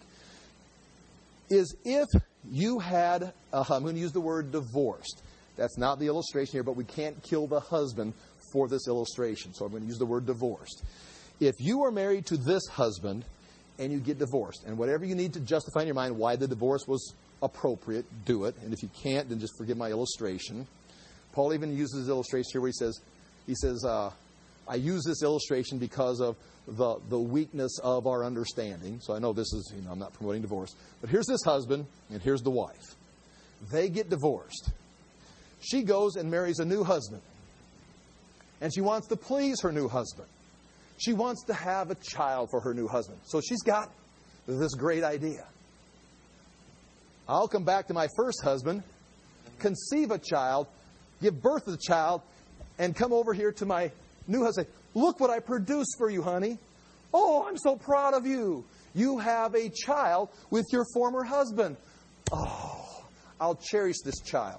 is if you had, I'm going to use the word divorced. That's not the illustration here, but we can't kill the husband for this illustration. So I'm going to use the word divorced. If you are married to this husband and you get divorced, and whatever you need to justify in your mind why the divorce was appropriate, do it. And if you can't, then just forgive my illustration. Paul even uses his illustration here where he says, I use this illustration because of the weakness of our understanding. So I know this is, I'm not promoting divorce. But here's this husband, and here's the wife. They get divorced. She goes and marries a new husband. And she wants to please her new husband. She wants to have a child for her new husband. So she's got this great idea. I'll come back to my first husband, conceive a child, give birth to the child, and come over here to my new husband. Look what I produced for you, honey. Oh, I'm so proud of you. You have a child with your former husband. Oh, I'll cherish this child.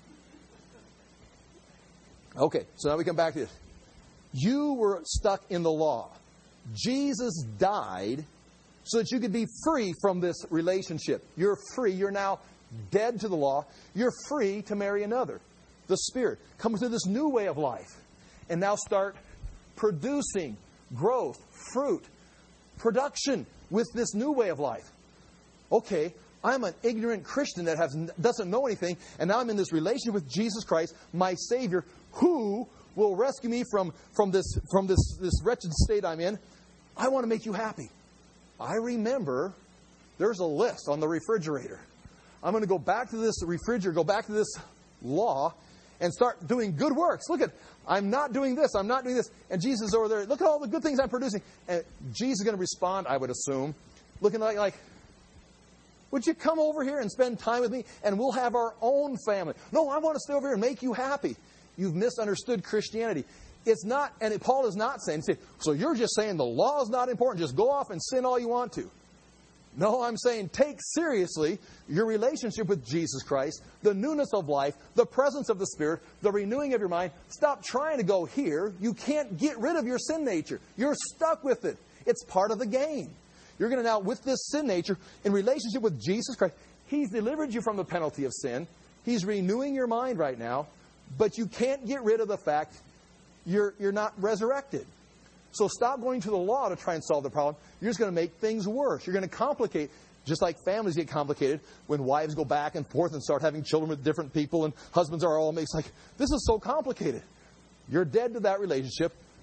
Okay, so now we come back to this. You were stuck in the law. Jesus died so that you could be free from this relationship. You're free. You're now dead to the law. You're free to marry another. The Spirit. Come to this new way of life. And now start producing growth, fruit, production with this new way of life. Okay, I'm an ignorant Christian that doesn't know anything, and now I'm in this relationship with Jesus Christ, my Savior, who will rescue me from this wretched state I'm in. I want to make you happy. I remember there's a list on the refrigerator. I'm going to go back to this refrigerator, go back to this law, and start doing good works. Look at, I'm not doing this, I'm not doing this. And Jesus is over there, look at all the good things I'm producing. And Jesus is going to respond, I would assume, looking like, would you come over here and spend time with me, and we'll have our own family? No, I want to stay over here and make you happy. You've misunderstood Christianity. It's not, and Paul is not saying, so you're just saying the law is not important, just go off and sin all you want to. No, I'm saying take seriously your relationship with Jesus Christ, the newness of life, the presence of the Spirit, the renewing of your mind. Stop trying to go here. You can't get rid of your sin nature. You're stuck with it. It's part of the game. You're going to now, with this sin nature, in relationship with Jesus Christ, He's delivered you from the penalty of sin. He's renewing your mind right now, but you can't get rid of the fact you're not resurrected. So stop going to the law to try and solve the problem. You're just going to make things worse. You're going to complicate, just like families get complicated when wives go back and forth and start having children with different people and husbands are all mixed. Like, this is so complicated. You're dead to that relationship.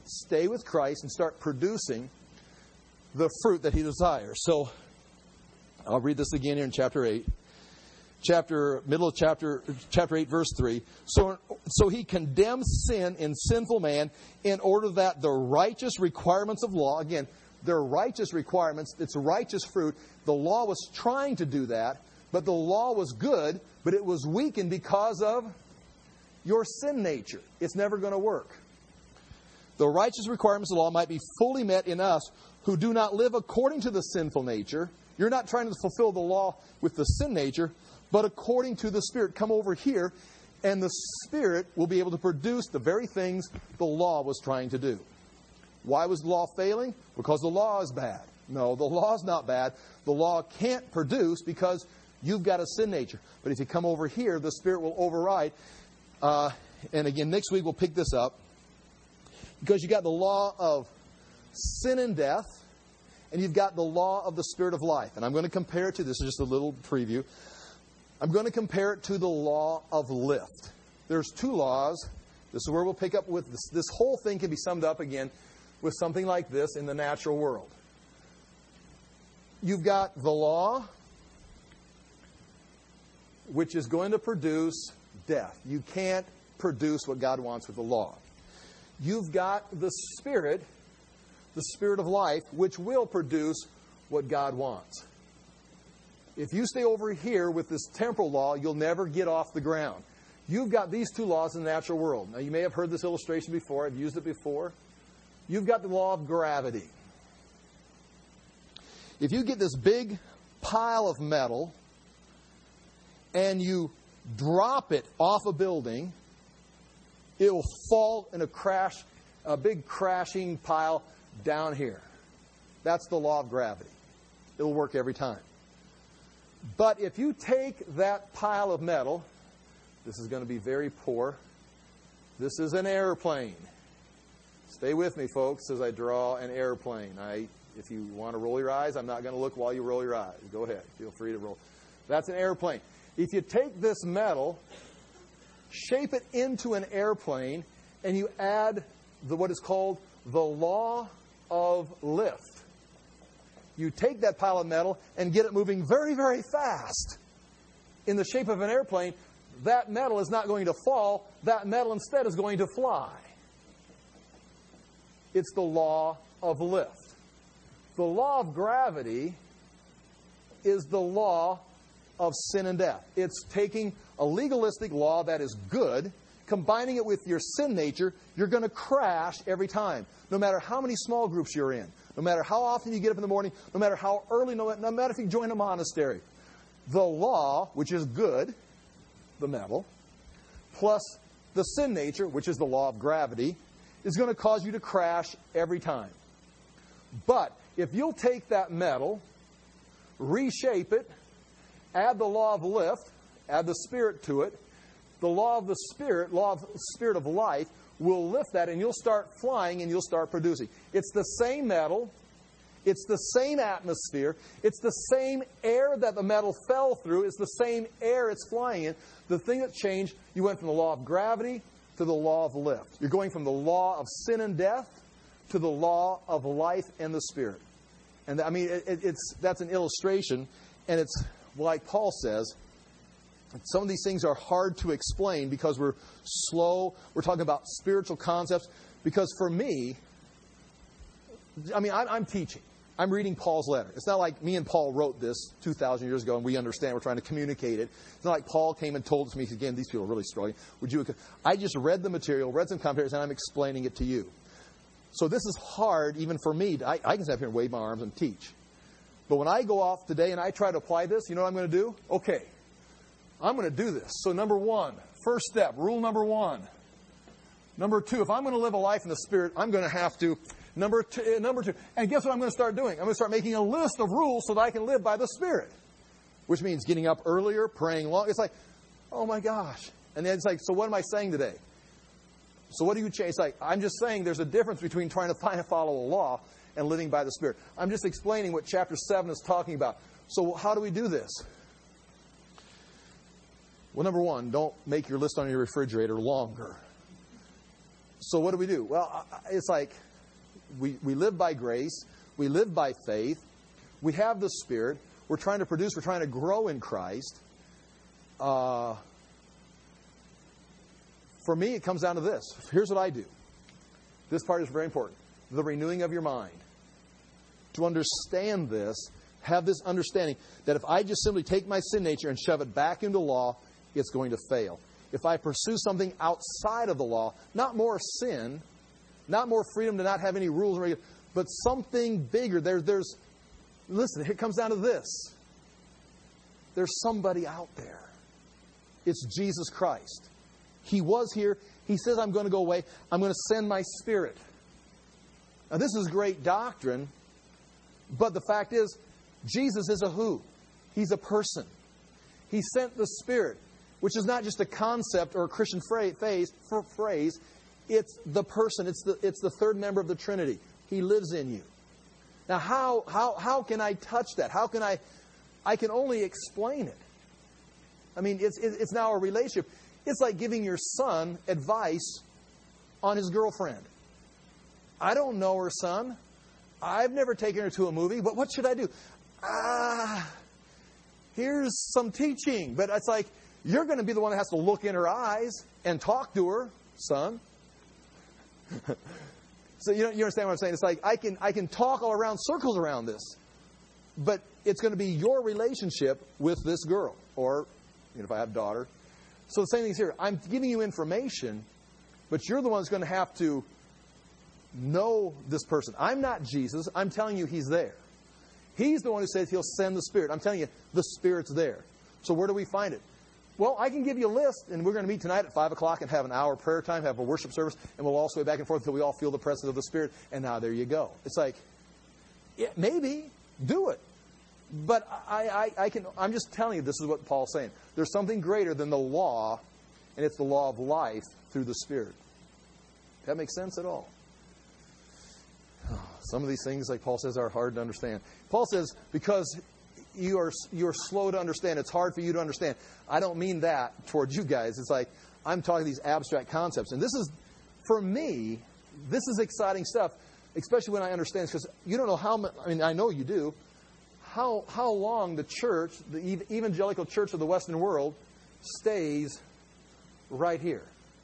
stay with Christ and start producing the fruit that he desires. So I'll read this again here in chapter 8. Middle of chapter 8, verse 3. So he condemns sin in sinful man in order that the righteous requirements of law, again, they're righteous requirements, it's righteous fruit. The law was trying to do that, but the law was good, but it was weakened because of your sin nature. It's never going to work. The righteous requirements of the law might be fully met in us who do not live according to the sinful nature. You're not trying to fulfill the law with the sin nature, but according to the Spirit. Come over here, and the Spirit will be able to produce the very things the law was trying to do. Why was the law failing? Because the law is bad. No, the law is not bad. The law can't produce because you've got a sin nature. But if you come over here, the Spirit will override. And again, next week we'll pick this up. Because you've got the law of sin and death, and you've got the law of the Spirit of life. And I'm going to compare it to, this is just a little preview, I'm going to compare it to the law of lift. There's two laws. This is where we'll pick up with this. This whole thing can be summed up again with something like this in the natural world. You've got the law, which is going to produce death. You can't produce what God wants with the law. You've got the Spirit of life, which will produce what God wants. If you stay over here with this temporal law, you'll never get off the ground. You've got these two laws in the natural world. Now, you may have heard this illustration before. I've used it before. You've got the law of gravity. If you get this big pile of metal and you drop it off a building, it will fall in a big crashing pile down here. That's the law of gravity. It'll work every time. But if you take that pile of metal, this is going to be very poor. This is an airplane. Stay with me, folks, as I draw an airplane. If you want to roll your eyes, I'm not going to look while you roll your eyes. Go ahead. Feel free to roll. That's an airplane. If you take this metal, shape it into an airplane, and you add what is called the law of lift. You take that pile of metal and get it moving very, very fast in the shape of an airplane. That metal is not going to fall. That metal instead is going to fly. It's the law of lift. The law of gravity is the law of sin and death. It's taking a legalistic law that is good, combining it with your sin nature. You're going to crash every time, no matter how many small groups you're in, no matter how often you get up in the morning, no matter how early, no matter if you join a monastery. The law, which is good, the metal, plus the sin nature, which is the law of gravity, is going to cause you to crash every time. But if you'll take that metal, reshape it, add the law of lift, add the Spirit to it, the law of the Spirit of life, will lift that, and you'll start flying and you'll start producing. It's the same metal. It's the same atmosphere. It's the same air that the metal fell through. It's the same air it's flying in. The thing that changed, you went from the law of gravity to the law of lift. You're going from the law of sin and death to the law of life and the Spirit. And I mean, that's an illustration, and it's like Paul says, some of these things are hard to explain because we're slow. We're talking about spiritual concepts. Because for me, I mean, I'm teaching. I'm reading Paul's letter. It's not like me and Paul wrote this 2,000 years ago and we understand. We're trying to communicate it. It's not like Paul came and told us, again, these people are really struggling. I just read the material, read some commentaries, and I'm explaining it to you. So this is hard even for me. I can sit up here and wave my arms and teach. But when I go off today and I try to apply this, you know what I'm going to do? Okay, I'm going to do this. So number one, first step, rule number one. Number two, if I'm going to live a life in the Spirit, I'm going to have to. Number two. And guess what I'm going to start doing? I'm going to start making a list of rules so that I can live by the Spirit. Which means getting up earlier, praying long. It's like, oh my gosh. And then it's like, so what am I saying today? So what do you change? It's like, I'm just saying there's a difference between trying to follow a law and living by the Spirit. I'm just explaining what chapter 7 is talking about. So how do we do this? Well, number one, don't make your list on your refrigerator longer. So what do? Well, it's like we live by grace. We live by faith. We have the Spirit. We're trying to produce. We're trying to grow in Christ. For me, it comes down to this. Here's what I do. This part is very important. The renewing of your mind. To understand this, have this understanding that if I just simply take my sin nature and shove it back into law, it's going to fail. If I pursue something outside of the law, not more sin, not more freedom to not have any rules, but something bigger. Listen, it comes down to this. There's somebody out there. It's Jesus Christ. He was here. He says, I'm going to go away. I'm going to send my Spirit. Now, this is great doctrine, but the fact is, Jesus is a who? He's a person. He sent the Spirit, which is not just a concept or a Christian phrase. It's the person. It's the third member of the Trinity. He lives in you. Now, how can I touch that? How can I can only explain it. I mean, it's now a relationship. It's like giving your son advice on his girlfriend. I don't know her, son. I've never taken her to a movie, but what should I do? Here's some teaching. But it's like, you're going to be the one that has to look in her eyes and talk to her, son. So you understand what I'm saying? It's like, I can talk all around circles around this. But it's going to be your relationship with this girl. Or, if I have a daughter. So the same thing is here. I'm giving you information, but you're the one who's going to have to know this person. I'm not Jesus. I'm telling you He's there. He's the one who says He'll send the Spirit. I'm telling you, the Spirit's there. So where do we find it? Well, I can give you a list, and we're going to meet tonight at 5 o'clock and have an hour prayer time, have a worship service, and we'll all sway back and forth until we all feel the presence of the Spirit, and now there you go. It's like, yeah, maybe, do it. But I'm just telling you, this is what Paul's saying. There's something greater than the law, and it's the law of life through the Spirit. Does that make sense at all? Some of these things, like Paul says, are hard to understand. Paul says, because you are slow to understand, it's hard for you to understand. I don't mean that towards you guys. It's like, I'm talking these abstract concepts. And this is, for me, this is exciting stuff, especially when I understand, because you don't know how much, I know you do, how long the church, the evangelical church of the Western world, stays right here.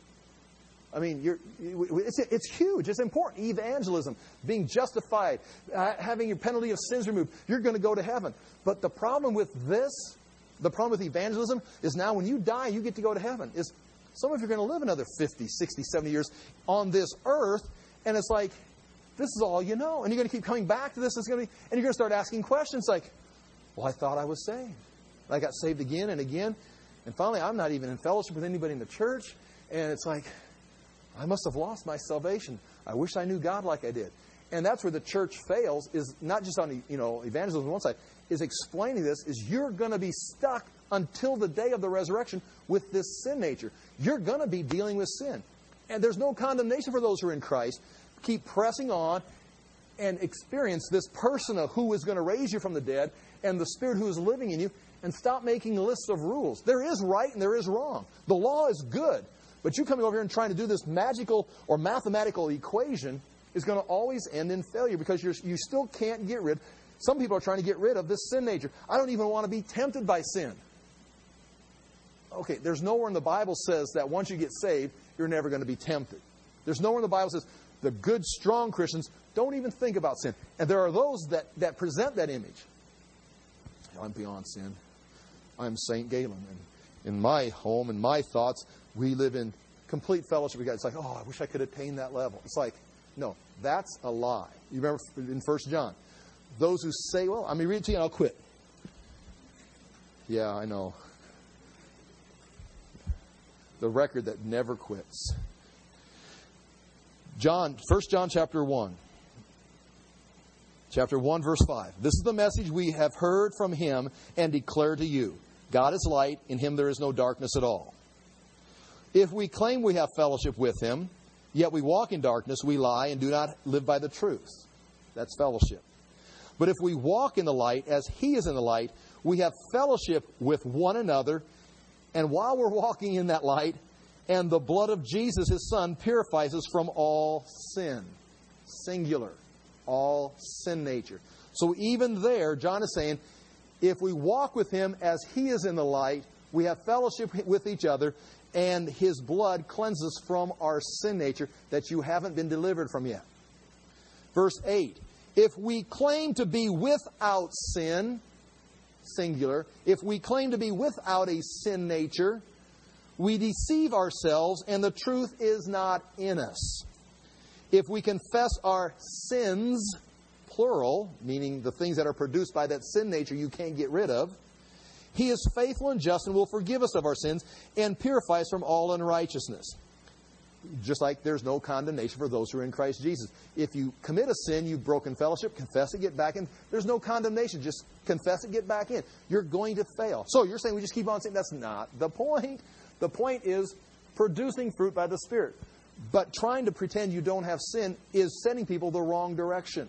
I mean, it's huge. It's important. Evangelism, being justified, having your penalty of sins removed. You're going to go to heaven. But the problem with this, the problem with evangelism, is now when you die, you get to go to heaven. Is some of you are going to live another 50, 60, 70 years on this earth, and it's like, this is all you know. And you're going to keep coming back to this. And you're going to start asking questions like, well, I thought I was saved. I got saved again and again. And finally, I'm not even in fellowship with anybody in the church. And it's like, I must have lost my salvation. I wish I knew God like I did. And that's where the church fails, is not just on evangelism on one side, is explaining this, is you're going to be stuck until the day of the resurrection with this sin nature. You're going to be dealing with sin. And there's no condemnation for those who are in Christ. Keep pressing on and experience this person who is going to raise you from the dead and the Spirit who is living in you, and stop making lists of rules. There is right and there is wrong. The law is good. But you coming over here and trying to do this magical or mathematical equation is going to always end in failure, because you still can't get rid. Some people are trying to get rid of this sin nature. I don't even want to be tempted by sin. Okay, there's nowhere in the Bible says that once you get saved, you're never going to be tempted. There's nowhere in the Bible says the good, strong Christians don't even think about sin. And there are those that present that image. I'm beyond sin. I'm St. Galen. And in my home, in my thoughts, we live in complete fellowship with God. It's like, oh, I wish I could attain that level. It's like, no, that's a lie. You remember in 1 John, those who say, well, I'm going to read it to you and I'll quit. Yeah, I know. The record that never quits. 1 John chapter 1. Chapter 1, verse 5. This is the message we have heard from Him and declare to you. God is light. In Him there is no darkness at all. If we claim we have fellowship with Him, yet we walk in darkness, we lie and do not live by the truth. That's fellowship. But if we walk in the light as He is in the light, we have fellowship with one another. And while we're walking in that light, And the blood of Jesus, His Son, purifies us from all sin. Singular. All sin nature. So even there, John is saying, if we walk with Him as He is in the light, we have fellowship with each other, and His blood cleanses from our sin nature that you haven't been delivered from yet. Verse 8, if we claim to be without sin, singular, if we claim to be without a sin nature, we deceive ourselves and the truth is not in us. If we confess our sins, plural, meaning the things that are produced by that sin nature you can't get rid of, He is faithful and just and will forgive us of our sins and purify us from all unrighteousness. Just like there's no condemnation for those who are in Christ Jesus. If you commit a sin, you've broken fellowship, confess it, get back in. There's no condemnation. Just confess it, get back in. You're going to fail. So you're saying we just keep on saying that's not the point. The point is producing fruit by the Spirit. But trying to pretend you don't have sin is sending people the wrong direction.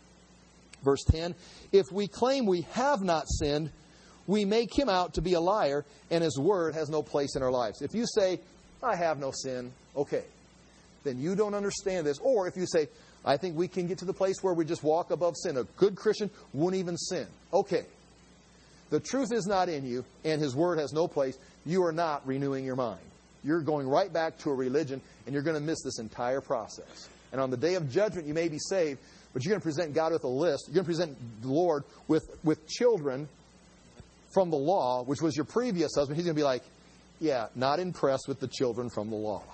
Verse 10, if we claim we have not sinned, we make Him out to be a liar, and His word has no place in our lives. If you say, I have no sin, okay, then you don't understand this. Or if you say, I think we can get to the place where we just walk above sin. A good Christian won't even sin. Okay. The truth is not in you, and His word has no place. You are not renewing your mind. You're going right back to a religion, and you're going to miss this entire process. And on the day of judgment, you may be saved, but you're going to present God with a list. You're going to present the Lord with children from the law, which was your previous husband. He's going to be like, yeah, not impressed with the children from the law,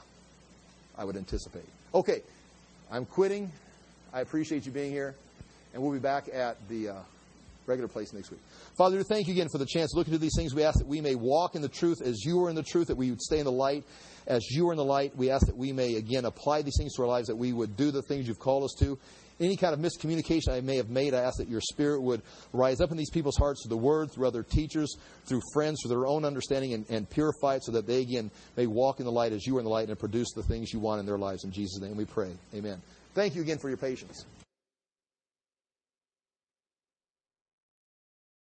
I would anticipate. Okay, I'm quitting. I appreciate you being here, and we'll be back at the regular place next week. Father, we thank you again for the chance to look into these things. We ask that we may walk in the truth as you are in the truth, that we would stay in the light as you are in the light. We ask that we may, again, apply these things to our lives, that we would do the things you've called us to. Any kind of miscommunication I may have made, I ask that your Spirit would rise up in these people's hearts through the Word, through other teachers, through friends, through their own understanding, and purify it so that they, again, may walk in the light as you are in the light and produce the things you want in their lives. In Jesus' name we pray. Amen. Thank you again for your patience.